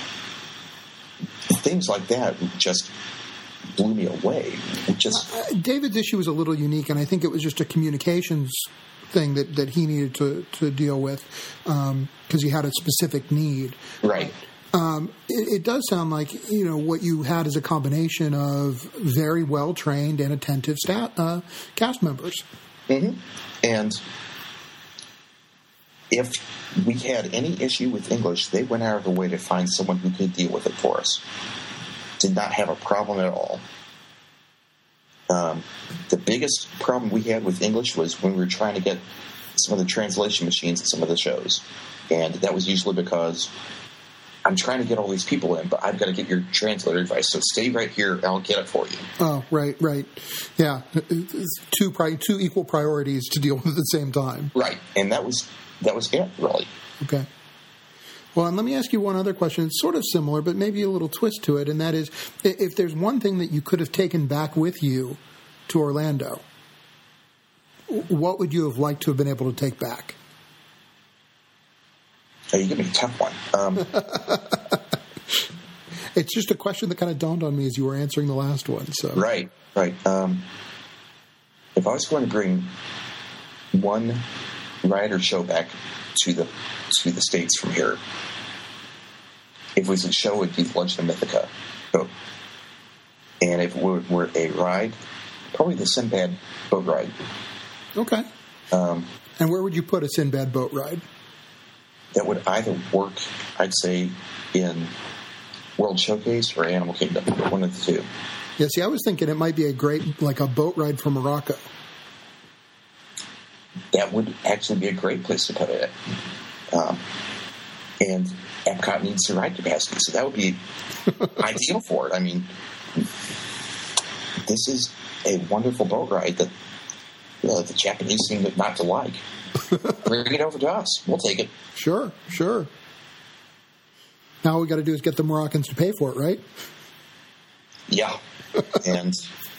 B: things like that just blew me away.
A: David's issue was a little unique, and I think it was just a communications thing that he needed to deal with, because he had a specific need.
B: Right.
A: It does sound like what you had is a combination of very well trained and attentive cast members.
B: Mm-hmm. And if we had any issue with English, they went out of their way to find someone who could deal with it for us. Did not have a problem at all. The biggest problem we had with English was when we were trying to get some of the translation machines at some of the shows. And that was usually because I'm trying to get all these people in, but I've got to get your translator advice. So stay right here, I'll get it for you.
A: Oh, right. Yeah. Two equal priorities to deal with at the same time.
B: Right. And that was it, really.
A: Okay. Well, and let me ask you one other question. It's sort of similar, but maybe a little twist to it, and that is, if there's one thing that you could have taken back with you to Orlando, what would you have liked to have been able to take back?
B: You give me a tough one.
A: It's just a question that kind of dawned on me as you were answering the last one. So
B: Right. If I was going to bring one ride or show back to the States from here, if it was a show, it would be Legend of Mythica. And if it were a ride, probably the Sinbad boat ride.
A: Okay. And where would you put a Sinbad boat ride?
B: That would either work, I'd say, in World Showcase or Animal Kingdom, one of the two.
A: Yeah, see, I was thinking it might be a great, like a boat ride from Morocco.
B: That would actually be a great place to put it. And Epcot needs the ride capacity, so that would be ideal for it. I mean, this is a wonderful boat ride that the Japanese seem not to like. Bring it over to us. We'll take it.
A: Sure. Now all we got to do is get the Moroccans to pay for it, right?
B: Yeah. And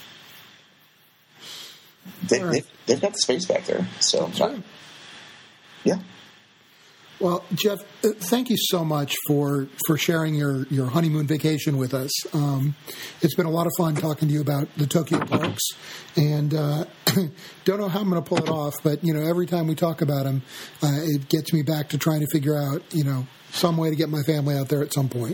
B: they've got the space back there. So, yeah.
A: Well, Jeff, thank you so much for sharing your honeymoon vacation with us. It's been a lot of fun talking to you about the Tokyo parks, and don't know how I'm going to pull it off, but every time we talk about them, it gets me back to trying to figure out some way to get my family out there at some point.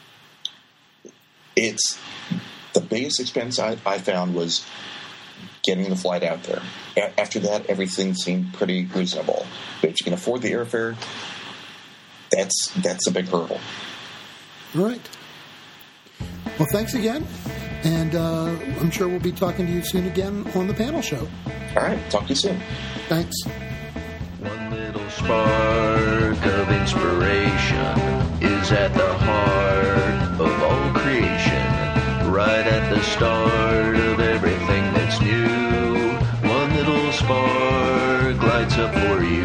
B: It's the biggest expense I found was getting the flight out there. After that, everything seemed pretty reasonable. But if you can afford the airfare, that's a big hurdle.
A: All right. Well, thanks again, and I'm sure we'll be talking to you soon again on the panel show.
B: All right. Talk to you soon.
A: Thanks.
C: One little spark of inspiration is at the heart of all creation. Right at the start of everything that's new, one little spark lights up for you.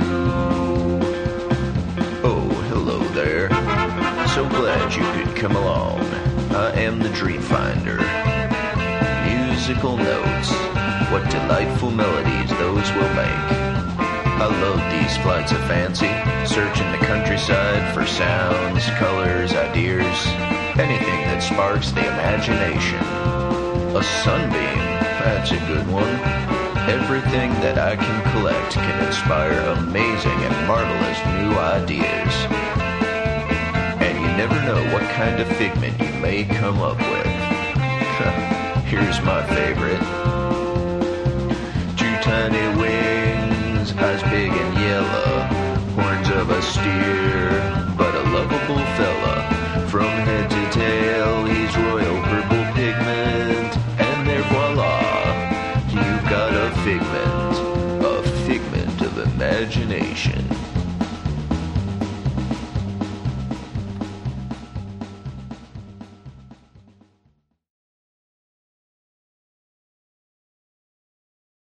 C: Oh, hello there. So glad you could come along. I am the Dream Finder. Musical notes, what delightful melodies those will make. I love these flights of fancy, searching the countryside for sounds, colors, ideas, anything that sparks the imagination. A sunbeam, that's a good one. Everything that I can collect can inspire amazing and marvelous new ideas. And you never know what kind of figment you may come up with. Here's my favorite. Two tiny wings, eyes big and yellow.